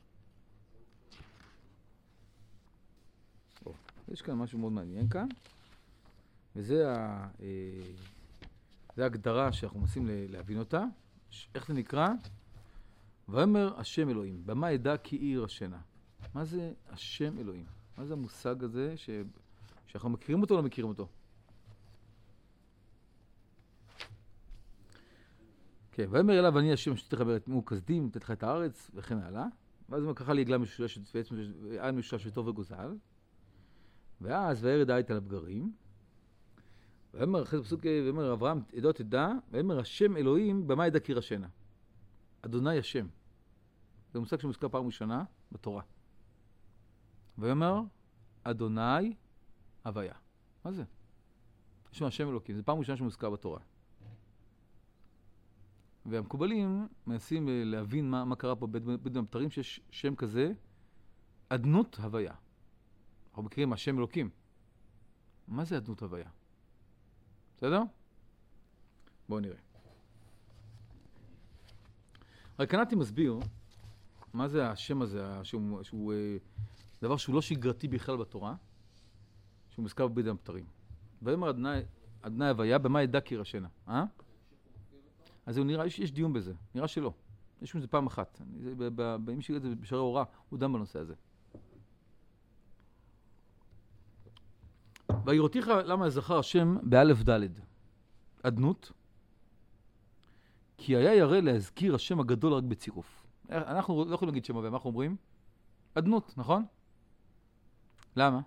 או, יש כאן משהו מאוד מעניין כאן, וזה ה, אה, זה ההגדרה שאנחנו מנסים להבין אותה. איך זה נקרא? ואומר השם אלוהים, במה ידע כי עיר השנה. מה זה השם אלוהים? מה זה המושג הזה ש... שאנחנו מכירים אותו או לא מכירים אותו? כן, ואומר אליו אני השם שתיתך בעת מו כסדים, נתת לך את הארץ וכן הלאה. ואז הוא ככה לעגלה משולשת ועין משולש וטוב וגוזל. ואז וירד העית על הבגרים. ואומר אחרי פסוק, ואומר אברהם עדו תדע, ואומר השם אלוהים במה ידע כי עיר השנה. אדוני השם. זה מושג שמוזכר פעם ראשונה בתורה. ואומר, אדוני הוויה. מה זה? יש שם השם אלוקים. זה פעם ראשונה שמוזכר בתורה. והמקובלים מנסים להבין מה, מה קרה פה בברית בין הבתרים, שיש שם כזה, אדנות הוויה. אנחנו מכירים השם אלוקים. מה זה אדנות הוויה? בסדר? בואו נראה. רק קנאתי מסביר מה זה השם הזה, שהוא, שהוא דבר שהוא לא שגרתי בכלל בתורה, שהוא מוזכר בברית בין הבתרים. ואומר אדוני, אדוני הוויה, במה ידע כי עיר השנה. אה? אז זהו, נראה, יש, יש דיון בזה. נראה שלא. יש שם זה פעם אחת. אם שיגע את זה בשערי הוראה, הוא דם בנושא הזה. ויראתיך למה זכר השם באלף ד' אדנות, כי היה ירא להזכיר השם הגדול רק בצירוף. אנחנו לא יכולים להגיד שם הוויה, מה אנחנו אומרים? אדנות, נכון? למה?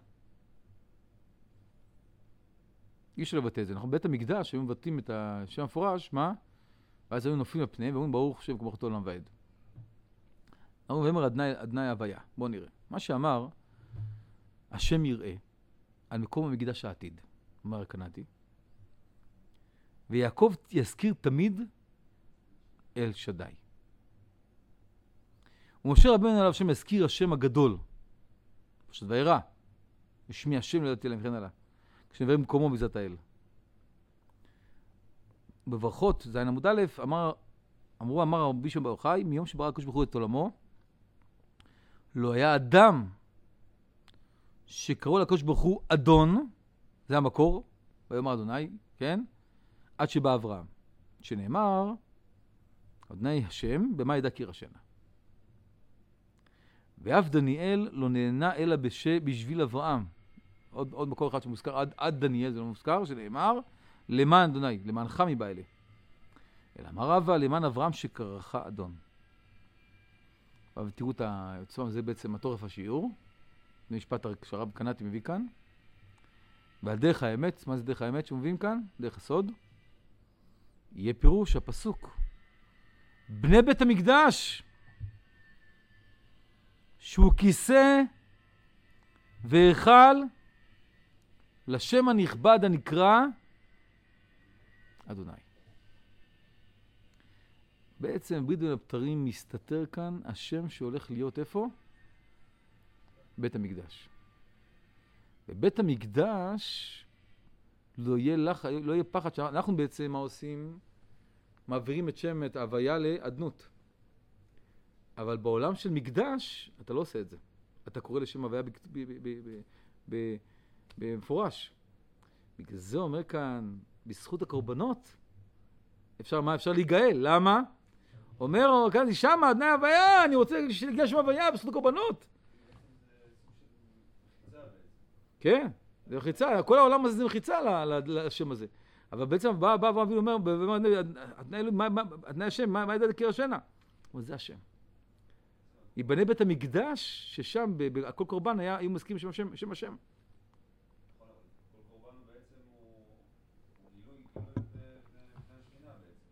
אי אפשר לבטא את זה. אנחנו בבית המקדש, היו מבטאים את השם המפורש, מה? ואז היו נופלים לפניהם ואומרים ברוך שם כמו חתול עולם ועד. אמרו ואמר אדני, אדני הוויה. בואו נראה. מה שאמר, השם יראה על מקום המקדש העתיד, אומר הקנאתי, ויעקב יזכיר תמיד אל שדי. ומשה רבנו עליו שם יזכיר השם הגדול, פשוט וירא, ושמי השם לדעתי להם כן עלה, כשנביא במקומו בגזרת האל. בברכות, זין עמוד א', אמר, אמרו, אמר רבי שמעון בר יוחאי, מיום שברא הקדוש ברוך הוא את עולמו, לא היה אדם שקראו לקדוש ברוך הוא אדון, זה המקור, ויאמר אדוני, כן? עד שבא אברהם, שנאמר, אדוני השם, במה ידע כי עיר השנה. ואף דניאל לא נהנה אלא בשביל אברהם. עוד, עוד מקור אחד שמוזכר, עד, עד דניאל זה לא מוזכר, שנאמר, למען אדוני, למענך מבא אלה. אלא אמר רבא, למען אברהם שקראך אדון. ותראו את העצום, זה בעצם התורף השיעור. זה משפט שהרב קנאתי מביא כאן. ועל דרך האמת, מה זה דרך האמת שמביאים כאן? דרך הסוד. יהיה פירוש הפסוק. בני בית המקדש, שהוא כיסא והיכל לשם הנכבד הנקרא אדוני. בעצם ברית בין הבתרים מסתתר כאן השם שהולך להיות איפה? בית המקדש. בבית המקדש לא יהיה, לח... לא יהיה פחד שאנחנו בעצם מה עושים? מעבירים את שם את ההוויה לאדנות. אבל בעולם של מקדש אתה לא עושה את זה. אתה קורא לשם הוויה במפורש. בגלל זה אומר כאן, בזכות הקורבנות, אפשר, מה אפשר להיגאל? למה? אומר, כאן, שם, אדני הוויה, אני רוצה להגיע שם הוויה בזכות הקורבנות. כן, זה מחיצה, כל העולם הזה זה מחיצה לשם הזה. אבל בעצם בא, בא, ואבינו אומר, אדני השם, מה ידע כי עיר השנה? אבל זה השם. ייבנה בית המקדש, ששם, כל קורבן היה, היו מסכים שם השם, שם השם.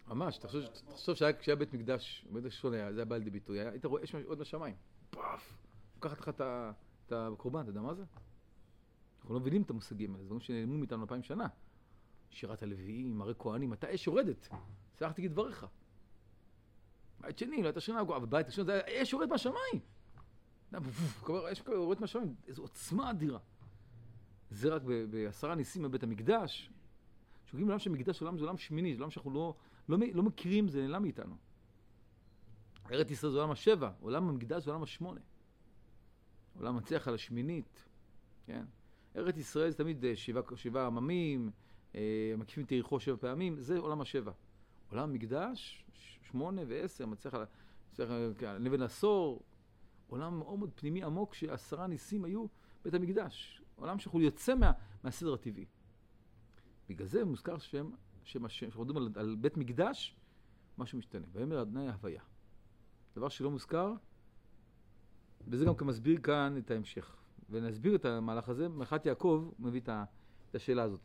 ממש, תחשוב, תחשוב שהיה, כשהיה בית מקדש, בית השונה, זה היה בא לידי ביטוי, היית רואה, יש עוד מהשמיים, פאף, לוקחת לך את הקורבן, אתה יודע מה זה? אנחנו לא מבינים את המושגים האלה, זה דברים שנעלמו מאיתנו אלפיים שנה. שירת הלוויים, הרי כהנים, אתה אש יורדת, סלחתי כדבריך. בית שני, לא הייתה שנה, אבל בית ראשון, זה אש יורד מהשמיים. אש יורד מהשמיים, איזו עוצמה אדירה. זה רק בעשרה ניסים בבית המקדש. שוגעים לעולם שמקדש עולם זה עולם שמיני, זה עולם שאנחנו לא, לא, לא מכירים, זה נעלם מאיתנו. ארץ ישראל זה עולם השבע, עולם המקדש זה עולם השמונה. עולם מצליח על השמינית, כן? ארץ ישראל זה תמיד שבעה, שבעה עממים, מקיפים את יריחו שבע פעמים, זה עולם השבע. עולם המקדש, שמונה ועשר, מצליח על, מצליח על נבן עשור, עולם מאוד מאוד פנימי עמוק שעשרה ניסים היו בית המקדש. עולם שאנחנו יוצא מה, מהסדר הטבעי. בגלל זה מוזכר שם, שם השם, שאנחנו מדברים על, על בית מקדש, משהו משתנה. ויאמר אדוני ההוויה. דבר שלא מוזכר, וזה גם כמסביר כאן את ההמשך. ונסביר את המהלך הזה, מלאכת יעקב מביא את השאלה הזאת.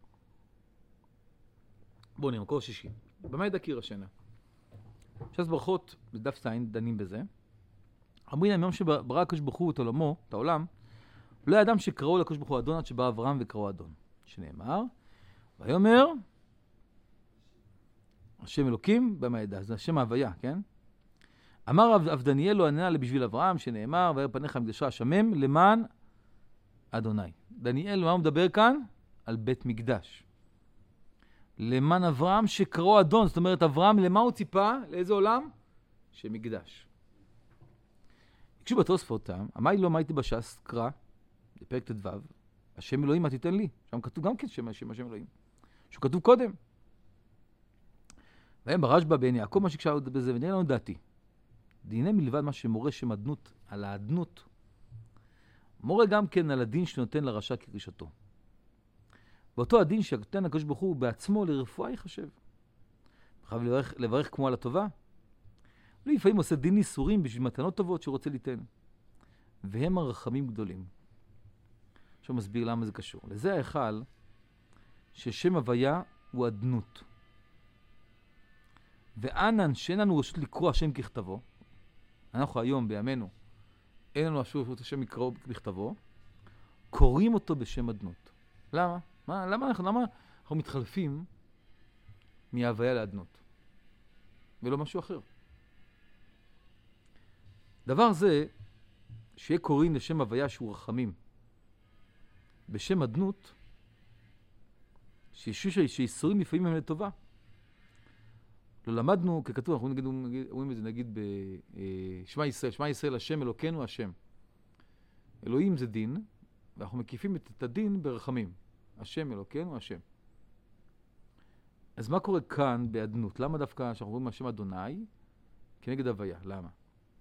בואו נראה, מקור שישי. במה ידע כי ירשנה? ש"ס ברכות, בדף סטיין, דנים בזה. אמרים להם, יום שברא הקדוש ברוך הוא את עולמו, את העולם, לא היה אדם שקראו לקדוש ברוך הוא אדון עד שבא אברהם וקראו אדון. שנאמר, ויאמר, השם אלוקים, במה ידע? זה השם ההוויה, כן? אמר אב דניאל לא ענה לבשביל אברהם, שנאמר, וירא פניך מקדשך השמם, למען אדוני. דניאל, מה הוא מדבר כאן? על בית מקדש. למען אברהם שקראו אדון, זאת אומרת, אברהם, למה הוא ציפה? לאיזה עולם? שמקדש. הקשו בתוספותם, אמר לי לא אמרתי בש"ס, קרא, בפרק ט"ו, השם אלוהים מה תיתן לי. שם כתוב גם כן שם השם, השם אלוהים. שהוא כתוב קודם. והם ברשב"א בן יעקב מה שקשה בזה, ונראה לנו דעתי. דיני מלבד מה שמורה שם אדנות, על האדנות, מורה גם כן על הדין שנותן לרשע כרישתו. ואותו הדין שנותן הקדוש ברוך הוא בעצמו לרפואה יחשב. חייב לברך, לברך כמו על הטובה. הוא לפעמים עושה דין ניסורים בשביל מתנות טובות שהוא רוצה ליתן. והם הרחמים גדולים. עכשיו מסביר למה זה קשור. לזה ההיכל ששם הוויה הוא אדנות. ואנן שאין לנו רשות לקרוא השם ככתבו, אנחנו היום בימינו אין לנו רשות השם לקרוא בכתבו, קוראים אותו בשם אדנות. למה? מה, למה, אנחנו, למה אנחנו מתחלפים מההוויה לאדנות? ולא משהו אחר. דבר זה, שיהיה קוראים לשם הוויה שהוא רחמים, בשם אדנות, שיסורים לפעמים הם לטובה. לא למדנו, ככתוב, אנחנו נגיד, אומרים את זה נגיד בשמה ישראל, שמה ישראל, השם אלוקינו השם. אלוהים זה דין, ואנחנו מקיפים את הדין ברחמים. השם אלוקינו השם. אז מה קורה כאן באדנות? למה דווקא שאנחנו רואים השם אדוני כנגד הוויה? למה?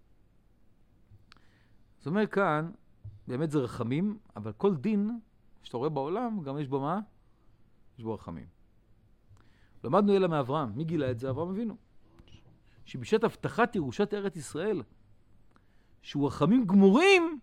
זאת אומרת כאן, באמת זה רחמים, אבל כל דין שאתה רואה בעולם, גם יש בו מה? יש בו רחמים. למדנו אלא מאברהם. מי גילה את זה? אברהם אבינו. שבשעת הבטחת ירושת ארץ ישראל, שהוא רחמים גמורים,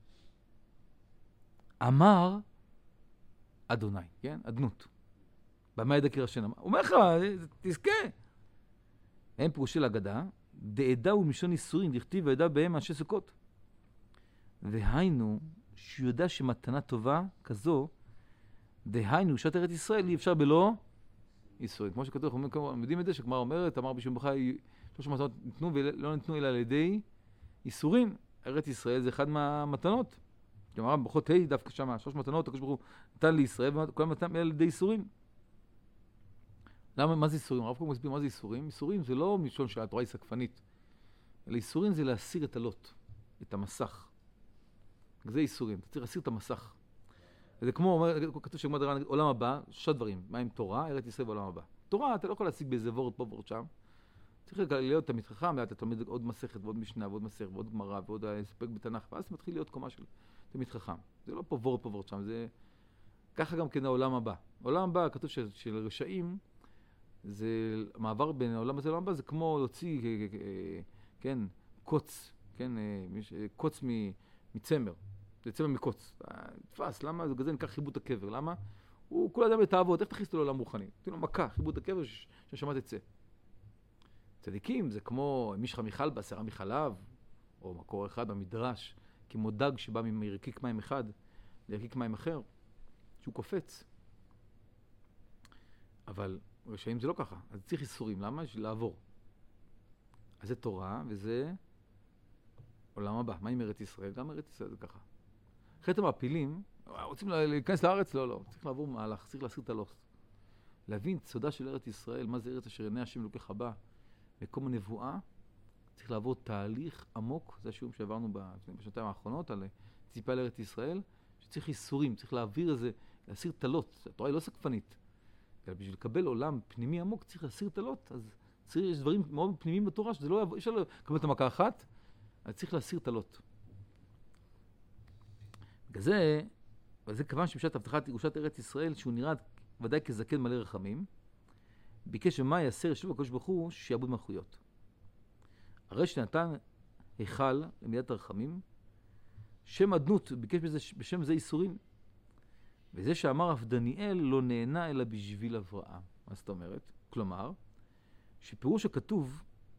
אמר אדוני, כן? אדנות. במה ידע כי ירשנה? הוא אומר לך, תזכה. הם פירושי להגדה, דעדה ומשון ייסורים, דכתיב וידע בהם אנשי סוכות. והיינו, שהוא יודע שמתנה טובה כזו, דהיינו, ירושת ארץ ישראל, אי אפשר בלא ייסורים. כמו שכתוב, אנחנו יודעים את זה, שכבר אומרת, אמר בשום בחי, שלוש מתנות ניתנו ולא ניתנו אלא על ידי ייסורים. ארץ ישראל זה אחד מהמתנות. כלומר, ברכות ה' דווקא שם, שלוש מתנות, הקדוש ברוך הוא נתן לישראל, וכולם נתן על ידי ייסורים. למה, מה זה ייסורים? הרב קוק מסביר מה זה ייסורים. ייסורים זה לא משון שהתורה היא סקפנית, אלא ייסורים זה להסיר את הלוט, את המסך. זה ייסורים, אתה צריך להסיר את המסך. וזה כמו, אומר, כתוב שגמרא דרבנן, עולם הבא, שלושה דברים, מה עם תורה, ארץ ישראל ועולם הבא. תורה, אתה לא יכול להשיג באיזה וורד פה וורד שם. צריך להיות תמיד חכם, אתה תלמיד עוד מסכת ועוד משנה ועוד מסכת ועוד גמרא ועוד הספק בתנ"ך, ואז מתחיל להיות קומה של תמיד חכם. זה לא פה וורד פה וורד שם, זה ככה גם כן העולם הבא. העולם הבא, כתוב של, של רשעים, זה מעבר בין העולם הזה לעולם הבא, זה כמו להוציא, כן, קוץ, כן, קוץ מצמר. זה צמר מקוץ. תפס, למה? זה גזל נקרא חיבוט הקבר. למה? הוא כל אדם לתאוות, איך תכניס אותו לעולם רוחני? תראו לו מכה, חיבוט הקבר ששמעת תצא. צדיקים זה כמו מישחה מיכל בעשרה מחלב, או מקור אחד במדרש, כמו דג שבא מרקיק מים אחד לרקיק מים אחר, שהוא קופץ. אבל רשעים זה לא ככה, אז צריך איסורים. למה? בשביל לעבור. אז זה תורה, וזה עולם הבא. מה עם ארץ ישראל? גם ארץ ישראל זה ככה. אחרת המעפילים, רוצים להיכנס לארץ? לא, לא. צריך לעבור מהלך, צריך להסיר את הלוס. להבין את סודה של ארץ ישראל, מה זה ארץ אשר עיני השם אלוקיך בא, מקום הנבואה, צריך לעבור תהליך עמוק, זה השיעור שעברנו בשנתיים האחרונות על ציפה לארץ ישראל, שצריך איסורים, צריך להעביר איזה, להסיר תלות. התורה היא לא סקפנית. בשביל לקבל עולם פנימי עמוק צריך להסיר תלות, אז צריך, יש דברים מאוד פנימיים בתורה, שזה לא יבוא, אפשר לקבל את המכה אחת, אז צריך להסיר תלות. בגלל זה, וזה כיוון שבשעת הבטחת ירושת ארץ ישראל, שהוא נראה ודאי כזקן מלא רחמים, ביקש ומה יעשה רשוב הקדוש ברוך הוא שיעבוד מלכויות. הרי שנתן היכל למידת הרחמים, שם אדנות, ביקש בזה, בשם זה איסורים. וזה שאמר אף דניאל לא נהנה אלא בשביל אברהם. מה זאת אומרת? כלומר, שפירוש הכתוב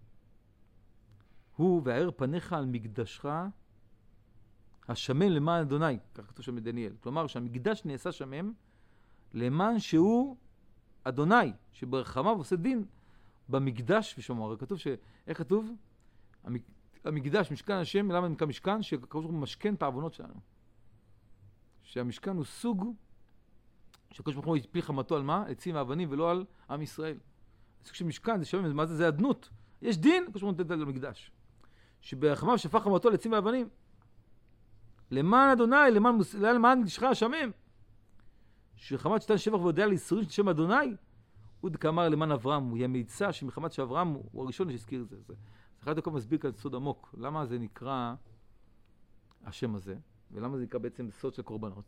הוא והאר פניך על מקדשך השמן למען אדוני, כך כתוב שם בדניאל. כלומר, שהמקדש נעשה שמם למען שהוא אדוני, שברחמיו עושה דין במקדש ושמור. הרי כתוב ש... איך כתוב? המקדש, משכן השם, למה נקרא משכן? שקדוש ברוך הוא משכן את העוונות שלנו. שהמשכן הוא סוג שקדוש ברוך הוא הפיל חמתו על מה? עצים ואבנים ולא על עם ישראל. אז כשמשכן זה שווה, מה זה? זה אדנות. יש דין, קדוש ברוך הוא נותן על המקדש. שברחמיו שפך חמתו על עצים ואבנים. למען אדוני, למען, למען מקדשך השמם. שחמת שתן שבח והודע לאיסורים של שם אדוני, הוא דקאמר למען אברהם, הוא יהיה מיצה שמחמת שאברהם הוא הראשון שהזכיר את זה. זה אחד הכל מסביר כאן סוד עמוק. למה זה נקרא השם הזה? ולמה זה נקרא בעצם סוד של קורבנות?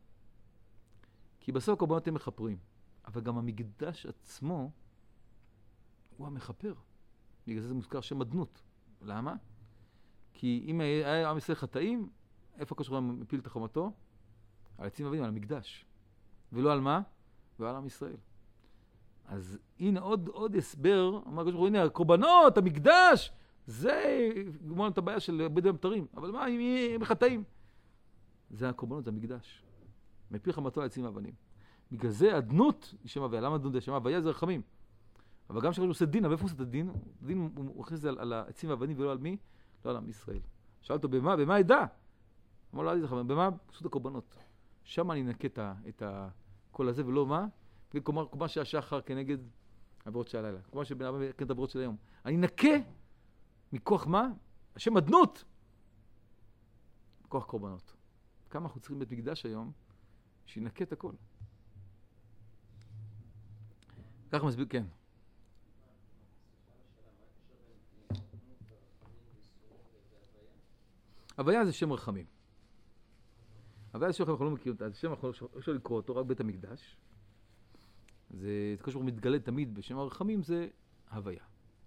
כי בסוף הקורבנות הם מחפרים. אבל גם המקדש עצמו הוא המחפר. בגלל זה זה מוזכר שם אדנות. למה? כי אם היה עם ישראל חטאים, איפה הקדוש ברוך הוא מפיל את חמתו? על עצים ואבנים, על המקדש. ולא על מה? ועל עם ישראל. אז הנה עוד, עוד הסבר, אמר הקדוש ברוך הוא, הנה הקורבנות, המקדש, זה גמור את הבעיה של בית המתרים. אבל מה, הם חטאים? זה הקורבנות, זה המקדש. מפיל חמתו על עצים ואבנים. בגלל זה אדנות היא שם הוויה. למה אדנות? זה שם הוויה זה רחמים. אבל גם כשהקדוש עושה דין, אבל איפה הוא עושה את הדין? הדין הוא הכניס את זה על, על העצים ואבנים ולא על מי? לא על עם ישראל. שאל אותו, במה? במה עדה? אמר לו, אל תזכר, במה? פשוט הקורבנות. שם אני אנקה את הקול הזה ולא מה? כלומר, קורבן של השחר כנגד עבירות של הלילה. קורבן של בן אדם כנגד עבירות של היום. אני אנקה מכוח מה? השם אדנות. מכוח קורבנות. כמה אנחנו צריכים בית מקדש היום שינקה את הכל. ככה מסביר, כן. הוויה זה שם רחמים. הוויה זה שם רחמים, אנחנו לא מכירים את זה. שם אנחנו אפשר לקרוא אותו רק בית המקדש. זה קודם שהוא מתגלה תמיד בשם הרחמים, זה הוויה.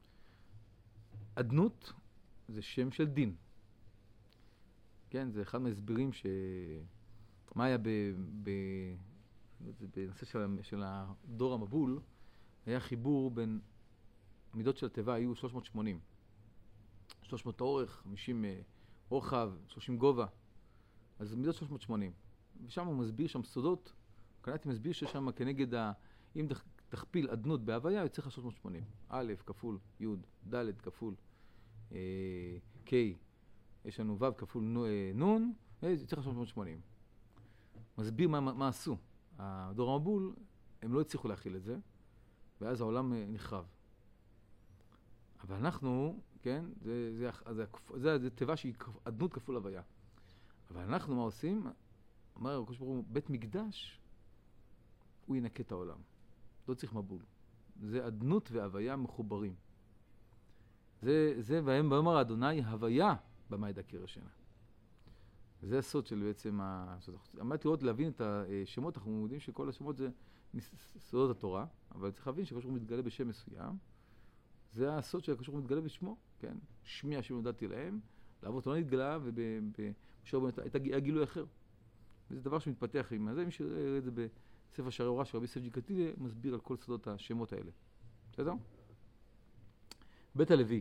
אדנות זה שם של דין. כן, זה אחד מההסברים ש... מה היה ב... ב... בנושא של, של הדור המבול, היה חיבור בין המידות של התיבה, היו שלוש מאות ושמונים. שלוש מאות אורך, חמישים רוחב, שלושים גובה. אז זה מידות שלוש מאות ושמונים. ושם הוא מסביר שם סודות, קנאתי מסביר ששם כנגד ה... אם תכפיל אדנות בהוויה, יוצא לך שלוש מאות ושמונים. א' כפול י', ד' כפול אה, K, יש לנו ו' כפול נ', יוצא לך שלוש מאות ושמונים. מסביר מה, מה עשו. הדור המבול, הם לא הצליחו להכיל את זה, ואז העולם נחרב. אבל אנחנו, כן, זה, זה, זה, זה, זה תיבה שהיא אדנות כפול הוויה. אבל אנחנו מה עושים? אומר הקדוש ברוך הוא, בית מקדש, הוא ינקה את העולם. לא צריך מבול. זה אדנות והוויה מחוברים. זה, זה, והם באמר אדוני, הוויה במה ידכא ראשנה. זה הסוד של בעצם ה... אמרתי לראות להבין את השמות, אנחנו יודעים שכל השמות זה סודות התורה, אבל צריך להבין שהקדוש ברוך הוא מתגלה בשם מסוים. זה הסוד שהקדוש ברוך הוא מתגלה בשמו, כן? שמי השם הודעתי להם, לאבות לא נתגלה, ובשור בו היה גילוי אחר. וזה דבר שמתפתח עם זה, מי שראה את זה בספר שערי אורה של רבי יוסף ג'קטילה, מסביר על כל סודות השמות האלה. בסדר? בית הלוי.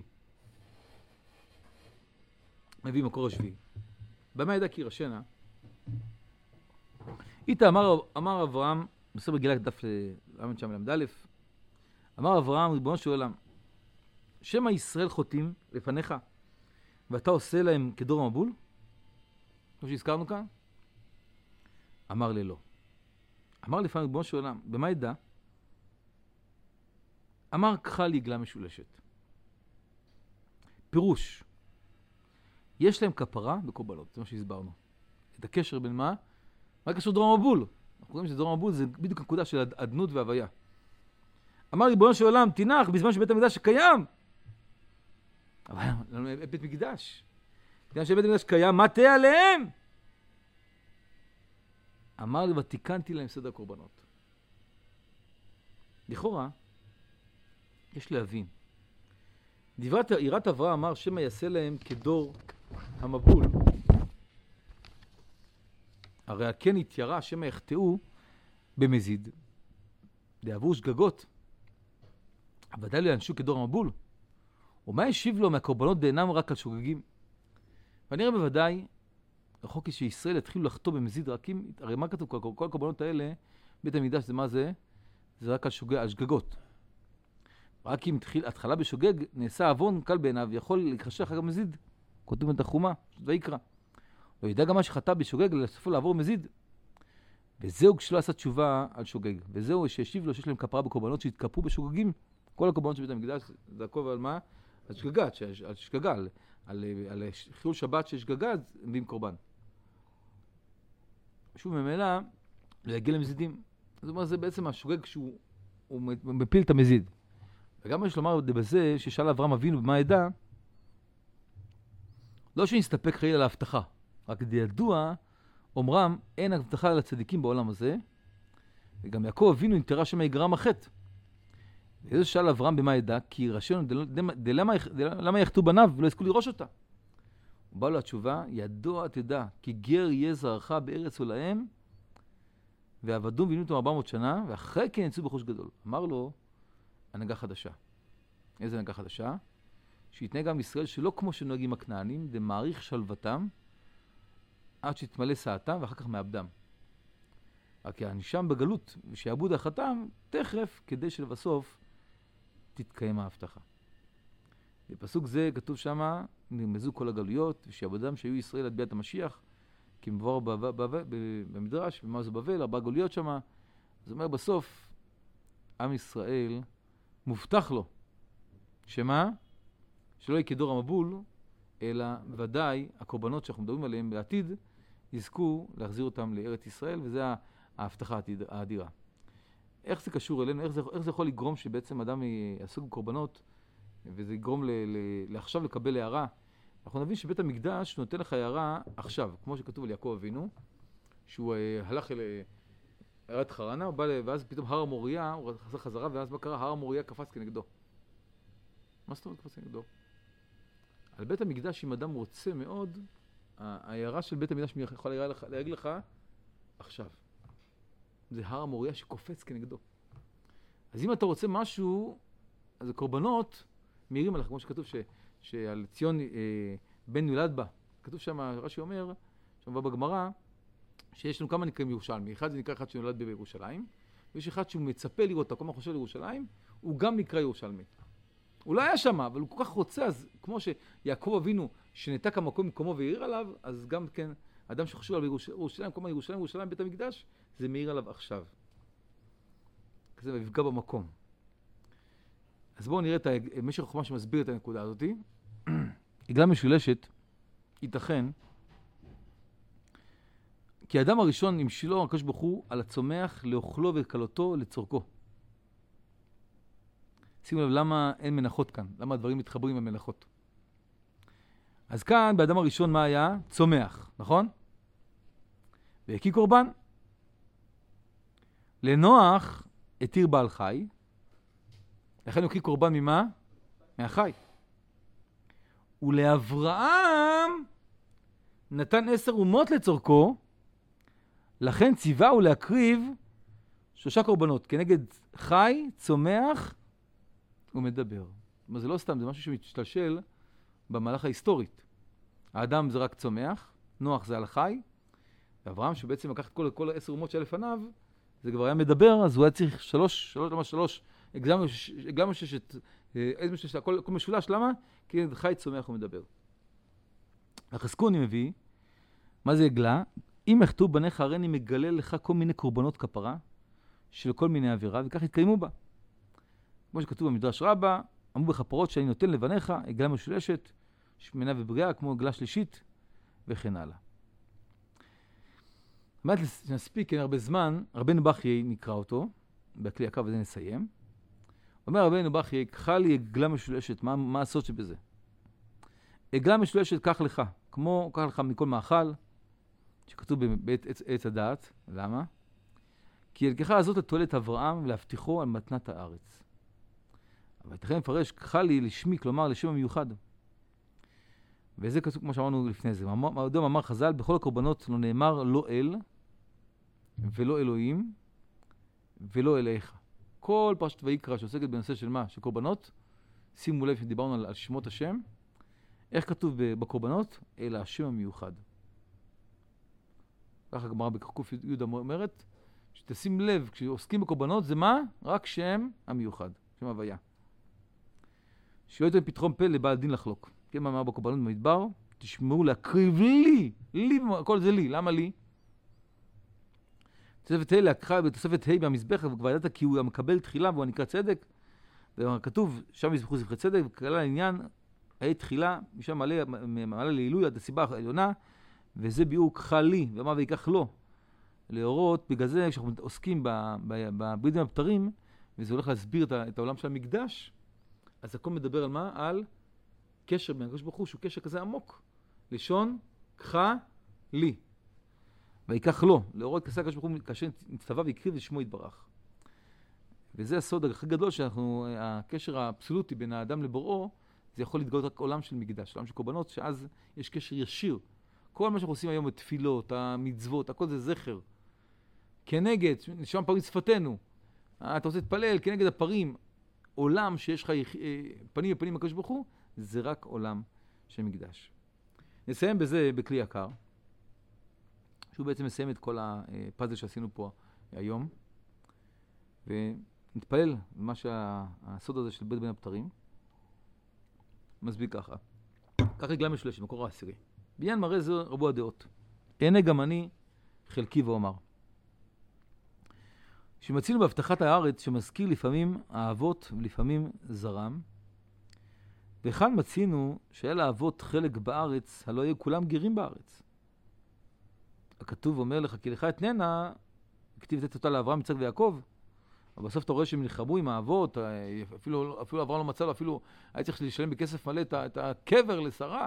מביא מקור השביעי. במה ידע כי ירשנה? איתה אמר, אמר אברהם, בסוף בגילה דף למד שם למד א', אמר אברהם, ריבונו של עולם, שמא ישראל חוטאים לפניך, ואתה עושה להם כדור המבול? כמו שהזכרנו כאן? אמר לי לא. אמר לפעמים, ריבונו של עולם, במה ידע? אמר קחה לי עגלה משולשת. פירוש, יש להם כפרה בקורבנות, זה מה שהסברנו. את הקשר בין מה? מה הקשר דרום המבול? אנחנו רואים שדרום המבול זה בדיוק הנקודה של עדנות והוויה. אמר ריבונו של עולם, תנח בזמן שבית המקדש קיים. אבל לנו בית מקדש. בזמן שבית המקדש קיים, מה תהיה עליהם? אמר לי, ותיקנתי להם סדר קורבנות. לכאורה, יש להבין. דברת יראת אברהם אמר שמא יעשה להם כדור המבול. הרי כן התיירה שמא יחטאו במזיד. דעבור שגגות. ודאי לא יענשו כדור המבול. ומה ישיב לו מהקורבנות דאינם רק על שוגגים? ונראה בוודאי, החוק היא שישראל יתחילו לחטוא במזיד רק אם, הרי מה כתוב? כל, כל הקורבנות האלה, בית המקדש זה מה זה? זה רק על, שוגג, על שגגות. רק אם תחיל, התחלה בשוגג, נעשה עוון קל בעיניו, יכול להיחשך רק המזיד. כותבים את החומה, ויקרא. לא ידע גם מה שחטא בשוגג, לסופו לעבור מזיד. וזהו כשלא עשה תשובה על שוגג. וזהו שישיב לו שיש להם כפרה בקורבנות שהתכפרו בשוגגים. כל הקורבנות של בית המקדש, זה הכל על מה? על שגגה, על שגגה, על, על, על חילול שבת של שגגה, מביאים קורבן. שוב ממילא, להגיע למזידים. זאת אומרת, זה בעצם השוגג שהוא מפיל את המזיד. וגם יש לומר בזה ששאל אברהם אבינו במה ידע, לא שנסתפק חלילה להבטחה, רק כדי ידוע, אומרם, אין הבטחה לצדיקים בעולם הזה, וגם יעקב אבינו נתרא שמא יגרם החטא. וזה שאל אברהם במה ידע, כי ראשינו, למה יחטאו בניו ולא יזכו לראש אותה? הוא בא לו התשובה, ידוע תדע, כי גר יהיה זרעך בארץ עולהם, ועבדום וינו אותם ארבע מאות שנה, ואחרי כן יצאו בחוש גדול. אמר לו, הנהגה חדשה. איזה הנהגה חדשה? שיתנהג עם ישראל שלא כמו שנוהגים הכנענים, דמעריך שלוותם, עד שתמלא סעתם ואחר כך מאבדם. רק הנשם בגלות ושיעבוד החתם תכף כדי שלבסוף תתקיים ההבטחה. בפסוק זה כתוב שמה, נרמזו כל הגלויות ושיעבודם שהיו ישראל עד ביאת המשיח, כי מבואר במדרש, במה זה בבל, ארבע גלויות שמה. זאת אומרת בסוף, עם ישראל מובטח לו. שמה? שלא יהיה כדור המבול, אלא ודאי הקורבנות שאנחנו מדברים עליהם בעתיד, יזכו להחזיר אותם לארץ ישראל, וזה ההבטחה האדירה. איך זה קשור אלינו? איך זה, איך זה יכול לגרום שבעצם אדם יעסוק בקורבנות, וזה יגרום ל, ל, לעכשיו לקבל הערה? אנחנו נבין שבית המקדש נותן לך הערה עכשיו, כמו שכתוב על יעקב אבינו, שהוא uh, הלך אל עיירת חרנה, הוא בא, ואז פתאום הר המוריה, הוא חזר חזרה, ואז מה קרה? הר המוריה קפץ כנגדו. מה זאת אומרת קפץ כנגדו? על בית המקדש, אם אדם רוצה מאוד, ההערה של בית המקדש יכולה להגיד לך עכשיו. זה הר המוריה שקופץ כנגדו. אז אם אתה רוצה משהו, אז הקורבנות מהירים עליך, כמו שכתוב ש, שעל ציון אה, בן נולד בה. כתוב שם, רש"י אומר, שם בגמרא, שיש לנו כמה נקראים ירושלמי. אחד זה נקרא אחד שנולד בירושלים, ויש אחד שהוא מצפה לראות אותו, כל מה חושב לירושלים, הוא גם נקרא ירושלמי. הוא לא היה שם, אבל הוא כל כך רוצה, אז כמו שיעקב אבינו, שנתק המקום מקומו והעיר עליו, אז גם כן, אדם שחושב על ירושלים, כל מה ירושלים, ירושלים, בית המקדש, זה מעיר עליו עכשיו. כזה מפגע במקום. אז בואו נראה את משך החוכמה שמסביר את הנקודה הזאת. עגלה משולשת, ייתכן, כי האדם הראשון המשילו הקדוש ברוך הוא על הצומח לאוכלו וכלותו לצורכו. שימו לב למה אין מנחות כאן, למה הדברים מתחברים עם המנחות. אז כאן באדם הראשון מה היה? צומח, נכון? והקיא קורבן. לנוח התיר בעל חי, לכן הוא הקיא קורבן ממה? מהחי. ולאברהם נתן עשר אומות לצורכו, לכן ציווה הוא להקריב שלושה קורבנות, כנגד חי, צומח ומדבר. זאת אומרת, זה לא סתם, זה משהו שמשתלשל במהלך ההיסטורית. האדם זה רק צומח, נוח זה על החי, ואברהם שבעצם לקח את כל, כל העשר אומות שלפניו, זה כבר היה מדבר, אז הוא היה צריך שלוש, שלוש, למה שלוש, הגלמנו ששת, איזה משלש, הכל משולש, למה? כי חי צומח ומדבר. החזקוני מביא, מה זה עגלה? אם יחטאו בניך הריני מגלה לך כל מיני קורבנות כפרה של כל מיני עבירה, וכך יתקיימו בה. כמו שכתוב במדרש רבה, אמרו בכפרות שאני נותן לבניך, עגלה משולשת, שמנה ובריאה, כמו עגלה שלישית, וכן הלאה. מעט נספיק, אין הרבה זמן, רבנו בכיי נקרא אותו, בכלי הקו הזה נסיים. אומר רבנו בכיי, קחה לי עגלה משולשת, מה, מה הסוד שבזה? עגלה משולשת, קח לך, כמו, קח לך מכל מאכל, שכתוב בבית עץ, עץ הדעת. למה? כי הלקחה הזאת לתועלת אברהם ולהבטיחו על מתנת הארץ. אבל תכף מפרש, קחה לי לשמי, כלומר לשם המיוחד. וזה כתוב כמו שאמרנו לפני זה. אדם אמר חז"ל, בכל הקורבנות לא נאמר לא אל, ולא אלוהים, ולא אליך. כל פרשת ויקרא שעוסקת בנושא של מה? של קורבנות. שימו לב שדיברנו על, על שמות השם. איך כתוב בקורבנות? אלא השם המיוחד. ככה הגמרא בקוף יהודה אומרת, שתשים לב, כשעוסקים בקורבנות זה מה? רק שם המיוחד, שם הוויה. שיהיה יותר פתחון פה לבעל דין לחלוק. כן, מה אמר בקורבנות במדבר? תשמעו להקריב לי, לי, כל זה לי, למה לי? תוספת ה' להקרא בתוספת ה' במזבח, וכבר ידעת כי הוא מקבל תחילה והוא נקרא צדק. וכתוב, שם יזבחו זבחי צדק, וכלל העניין, ה' תחילה, משם מעלה, מעלה לעילוי עד הסיבה העליונה, וזה ביאור קחה לי, ומה ויקח לו. להורות, בגלל זה כשאנחנו עוסקים בברידים הבתרים, וזה הולך להסביר את העולם של המקדש, אז הכל מדבר על מה? על קשר בין הקדוש ברוך הוא, שהוא קשר כזה עמוק. לשון, קחה לי. ויקח לו, להורות כסה הקדוש ברוך הוא, כאשר נצטווה ויקריב לשמו יתברך. וזה הסוד הכי גדול שאנחנו, הקשר האבסולוטי בין האדם לבוראו, זה יכול להתגלות רק עולם של מקדש, עולם של קורבנות, שאז יש קשר ישיר. כל מה שאנחנו עושים היום, התפילות, המצוות, הכל זה זכר. כנגד, נשמע פרים שפתנו. אתה רוצה להתפלל, כנגד הפרים, עולם שיש לך פנים ופנים הקדוש ברוך הוא, זה רק עולם של מקדש. נסיים בזה בכלי יקר, שהוא בעצם מסיים את כל הפאזל שעשינו פה היום, ונתפלל למה שהסוד הזה של בית בין הבתרים, מסביר ככה. כך רגלה משולשת, מקור העשירי. בעניין מראה זה רבו הדעות. הנה גם אני חלקי ואומר. שמצינו בהבטחת הארץ שמזכיר לפעמים האבות ולפעמים זרם, וכאן מצינו שהיה לאבות חלק בארץ, הלא היו כולם גרים בארץ. הכתוב אומר לך, כי לך אתננה, כתיב את אותה לאברהם, יצחק ויעקב, אבל בסוף אתה רואה שהם נלחמו עם האבות, אפילו, אפילו אברהם לא מצא לו, אפילו היה צריך לשלם בכסף מלא את, את הקבר לשרה.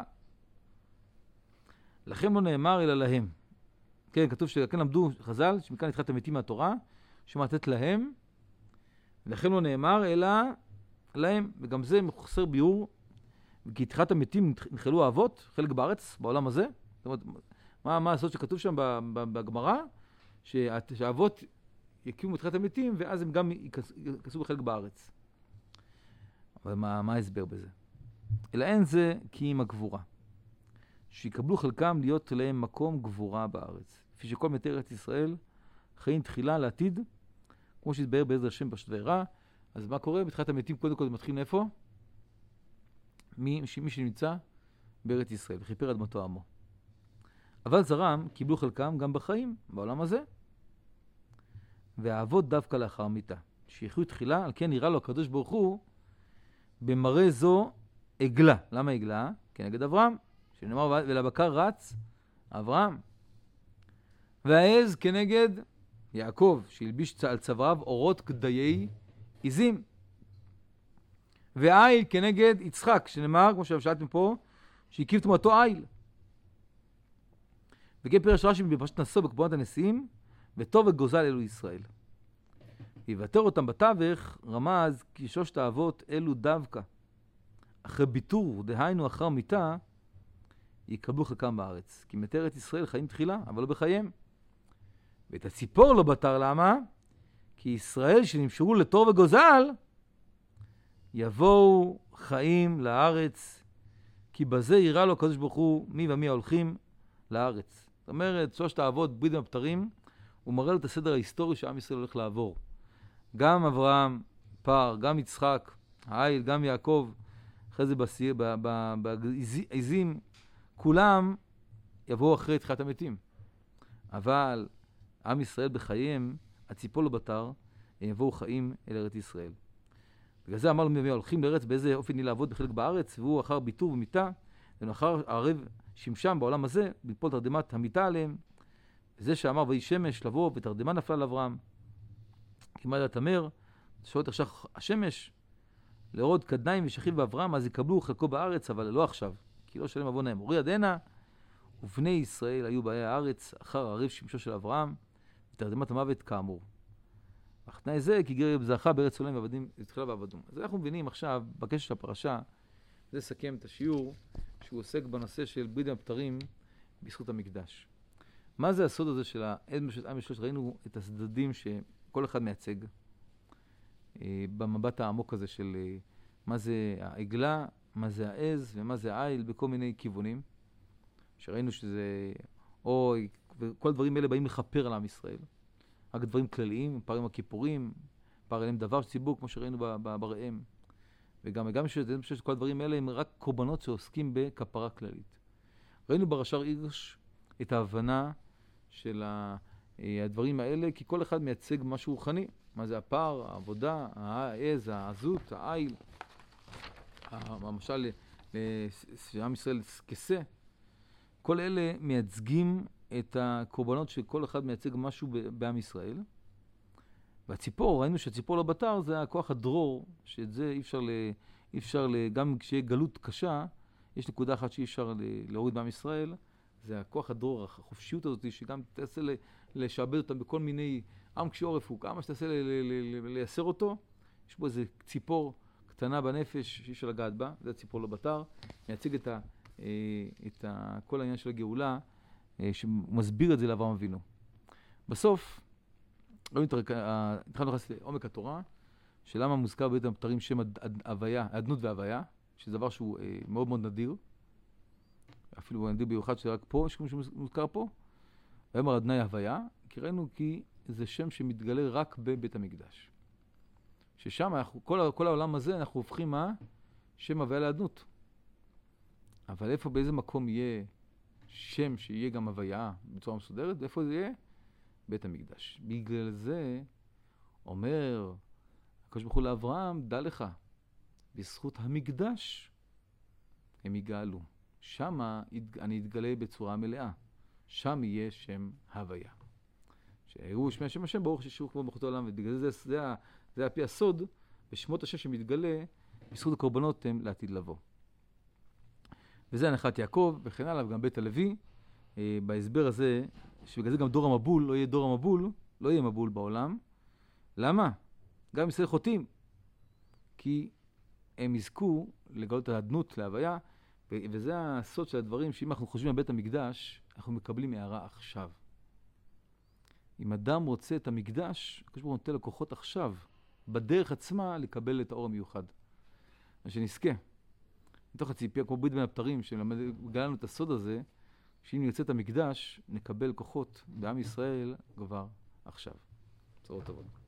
לכם לא נאמר אלא להם. כן, כתוב שכן למדו חז"ל, שמכאן התחלת המתים מהתורה, שמתת להם, ולכם לא נאמר אלא להם, וגם זה מחוסר ביור, כי התחלת המתים נחלו האבות, חלק בארץ, בעולם הזה. זאת אומרת, מה, מה הסוד שכתוב שם בגמרא? שהאבות יקימו התחלת המתים, ואז הם גם יכנסו בחלק בארץ. אבל מה, מה ההסבר בזה? אלא אין זה כי עם הגבורה. שיקבלו חלקם להיות להם מקום גבורה בארץ. לפי שכל מתי ארץ ישראל חיים תחילה לעתיד, כמו שהתבהר בעזר השם פרשת וירא. אז מה קורה? בתחילת המתים קודם כל מתחילים איפה? מי, מי שנמצא בארץ ישראל, וכיפר אדמתו עמו. אבל זרם קיבלו חלקם גם בחיים, בעולם הזה. והאבות דווקא לאחר מיתה. שיחיו תחילה, על כן נראה לו הקדוש ברוך הוא, במראה זו עגלה. למה עגלה? כנגד אברהם. שנאמר, ולבקר רץ אברהם. והעז כנגד יעקב, שהלביש על צוואריו אורות גדיי עזים. והעיל כנגד יצחק, שנאמר, כמו שאלתם פה, שהקיף תמותו עיל. וכן פירש רש"י בפרשת נשוא בקורבנות הנשיאים, וטוב וגוזל אלו ישראל. ויוותר אותם בתווך, רמז כי שלושת האבות אלו דווקא. אחרי ביטור, דהיינו אחר מיתה, יקבלו חלקם בארץ. כי מתי ארץ ישראל חיים תחילה, אבל לא בחייהם. ואת הציפור לא בתר, למה? כי ישראל שנמשרו לתור וגוזל, יבואו חיים לארץ, כי בזה יראה לו הקדוש ברוך הוא מי ומי ההולכים לארץ. זאת אומרת, שלושת האבות, ברית בין הבתרים, הוא מראה לו את הסדר ההיסטורי שעם ישראל הולך לעבור. גם אברהם, פר, גם יצחק, העיל, גם יעקב, אחרי זה בעזים, כולם יבואו אחרי תחיית המתים. אבל עם ישראל בחייהם, הציפור לא בתר, הם יבואו חיים אל ארץ ישראל. בגלל זה אמרנו מי הולכים לארץ, באיזה אופן היא לעבוד בחלק בארץ, והוא אחר ביטור ומיטה, ולאחר הערב שמשם בעולם הזה, בלפול תרדמת המיטה עליהם, וזה שאמר ויהי שמש לבוא, ותרדמה נפלה לאברהם. כי מה דעת אמר, שואלת עכשיו השמש, להורד קדניים ושכיב באברהם, אז יקבלו חלקו בארץ, אבל לא עכשיו, כי לא שלם עוון להם. הוריד עדנה, ובני ישראל היו באי הארץ, אחר הערב שמשו של אברהם, ותרדמת המוות כאמור. אך תנאי זה, כי גר זכה בארץ עולם ועבדים, התחילה ועבדום. אז אנחנו מבינים עכשיו, בקשר של הפרשה, זה סכם את השיעור, שהוא עוסק בנושא של ברית בין הבתרים בזכות המקדש. מה זה הסוד הזה של העד של עם ושלוש? ראינו את הצדדים שכל אחד מייצג, אה, במבט העמוק הזה של אה, מה זה העגלה, מה זה העז ומה זה העיל, בכל מיני כיוונים. שראינו שזה, או, וכל הדברים האלה באים לחפר על עם ישראל. רק דברים כלליים, פערים הכיפורים, פער אליהם דבר ציבור, כמו שראינו בראם. וגם גם שכל הדברים האלה הם רק קורבנות שעוסקים בכפרה כללית. ראינו ברש"ר הירש את ההבנה של הדברים האלה, כי כל אחד מייצג משהו רוחני. מה זה הפער, העבודה, העז, העזות, העיל, למשל, שעם ישראל כסה. כל אלה מייצגים את הקורבנות שכל אחד מייצג משהו בעם ישראל. והציפור, ראינו שהציפור לא בתר, זה הכוח הדרור, שאת זה אי אפשר, ל, אי אפשר ל, גם כשיהיה גלות קשה, יש נקודה אחת שאי אפשר להוריד בעם ישראל, זה הכוח הדרור, החופשיות הזאת, שגם תעשה ל, לשעבד אותם בכל מיני, עם כשעורף הוא, כמה שתעשה ל, ל, ל, ל, לייסר אותו, יש בו איזה ציפור קטנה בנפש שאי אפשר לגעת בה, זה הציפור לא בתר, מייצג את, ה, את ה, כל העניין של הגאולה, שמסביר את זה לאברהם אבינו. בסוף, התחלנו לחס לעומק התורה, שלמה מוזכר בבית הבתרים שם הוויה, אדנות והוויה, שזה דבר שהוא אה, מאוד מאוד נדיר, אפילו נדיר ביוחד שרק פה, שכמו שמוזכר פה, ויאמר אדני הוויה, כי ראינו כי זה שם שמתגלה רק בבית המקדש. ששם, אנחנו, כל, כל העולם הזה, אנחנו הופכים מה? שם הוויה לאדנות. אבל איפה, באיזה מקום יהיה שם שיהיה גם הוויה בצורה מסודרת, ואיפה זה יהיה? בית המקדש. בגלל זה אומר הקדוש ברוך הוא לאברהם, דע לך, בזכות המקדש הם יגאלו. שם אני אתגלה בצורה מלאה. שם יהיה שם הוויה. שיראו שמי השם השם ברוך שישרו כמו מלכות העולם, ובגלל זה זה, זה, זה על פי הסוד, ושמות השם שמתגלה בזכות הקורבנות הם לעתיד לבוא. וזה הנחת יעקב, וכן הלאה, וגם בית הלוי, אה, בהסבר הזה, שבגלל זה גם דור המבול, לא יהיה דור המבול, לא יהיה מבול בעולם. למה? גם ישראל חוטאים. כי הם יזכו לגלות את האדנות להוויה, ו- וזה הסוד של הדברים, שאם אנחנו חושבים על בית המקדש, אנחנו מקבלים הערה עכשיו. אם אדם רוצה את המקדש, הקדוש ברוך הוא נותן לכוחות עכשיו, בדרך עצמה, לקבל את האור המיוחד. ושנזכה. מתוך הציפייה, כמו ברית בין הבתרים, שמגלה לנו את הסוד הזה, שאם נרצה את המקדש, נקבל כוחות בעם ישראל כבר עכשיו. בשורות טובות.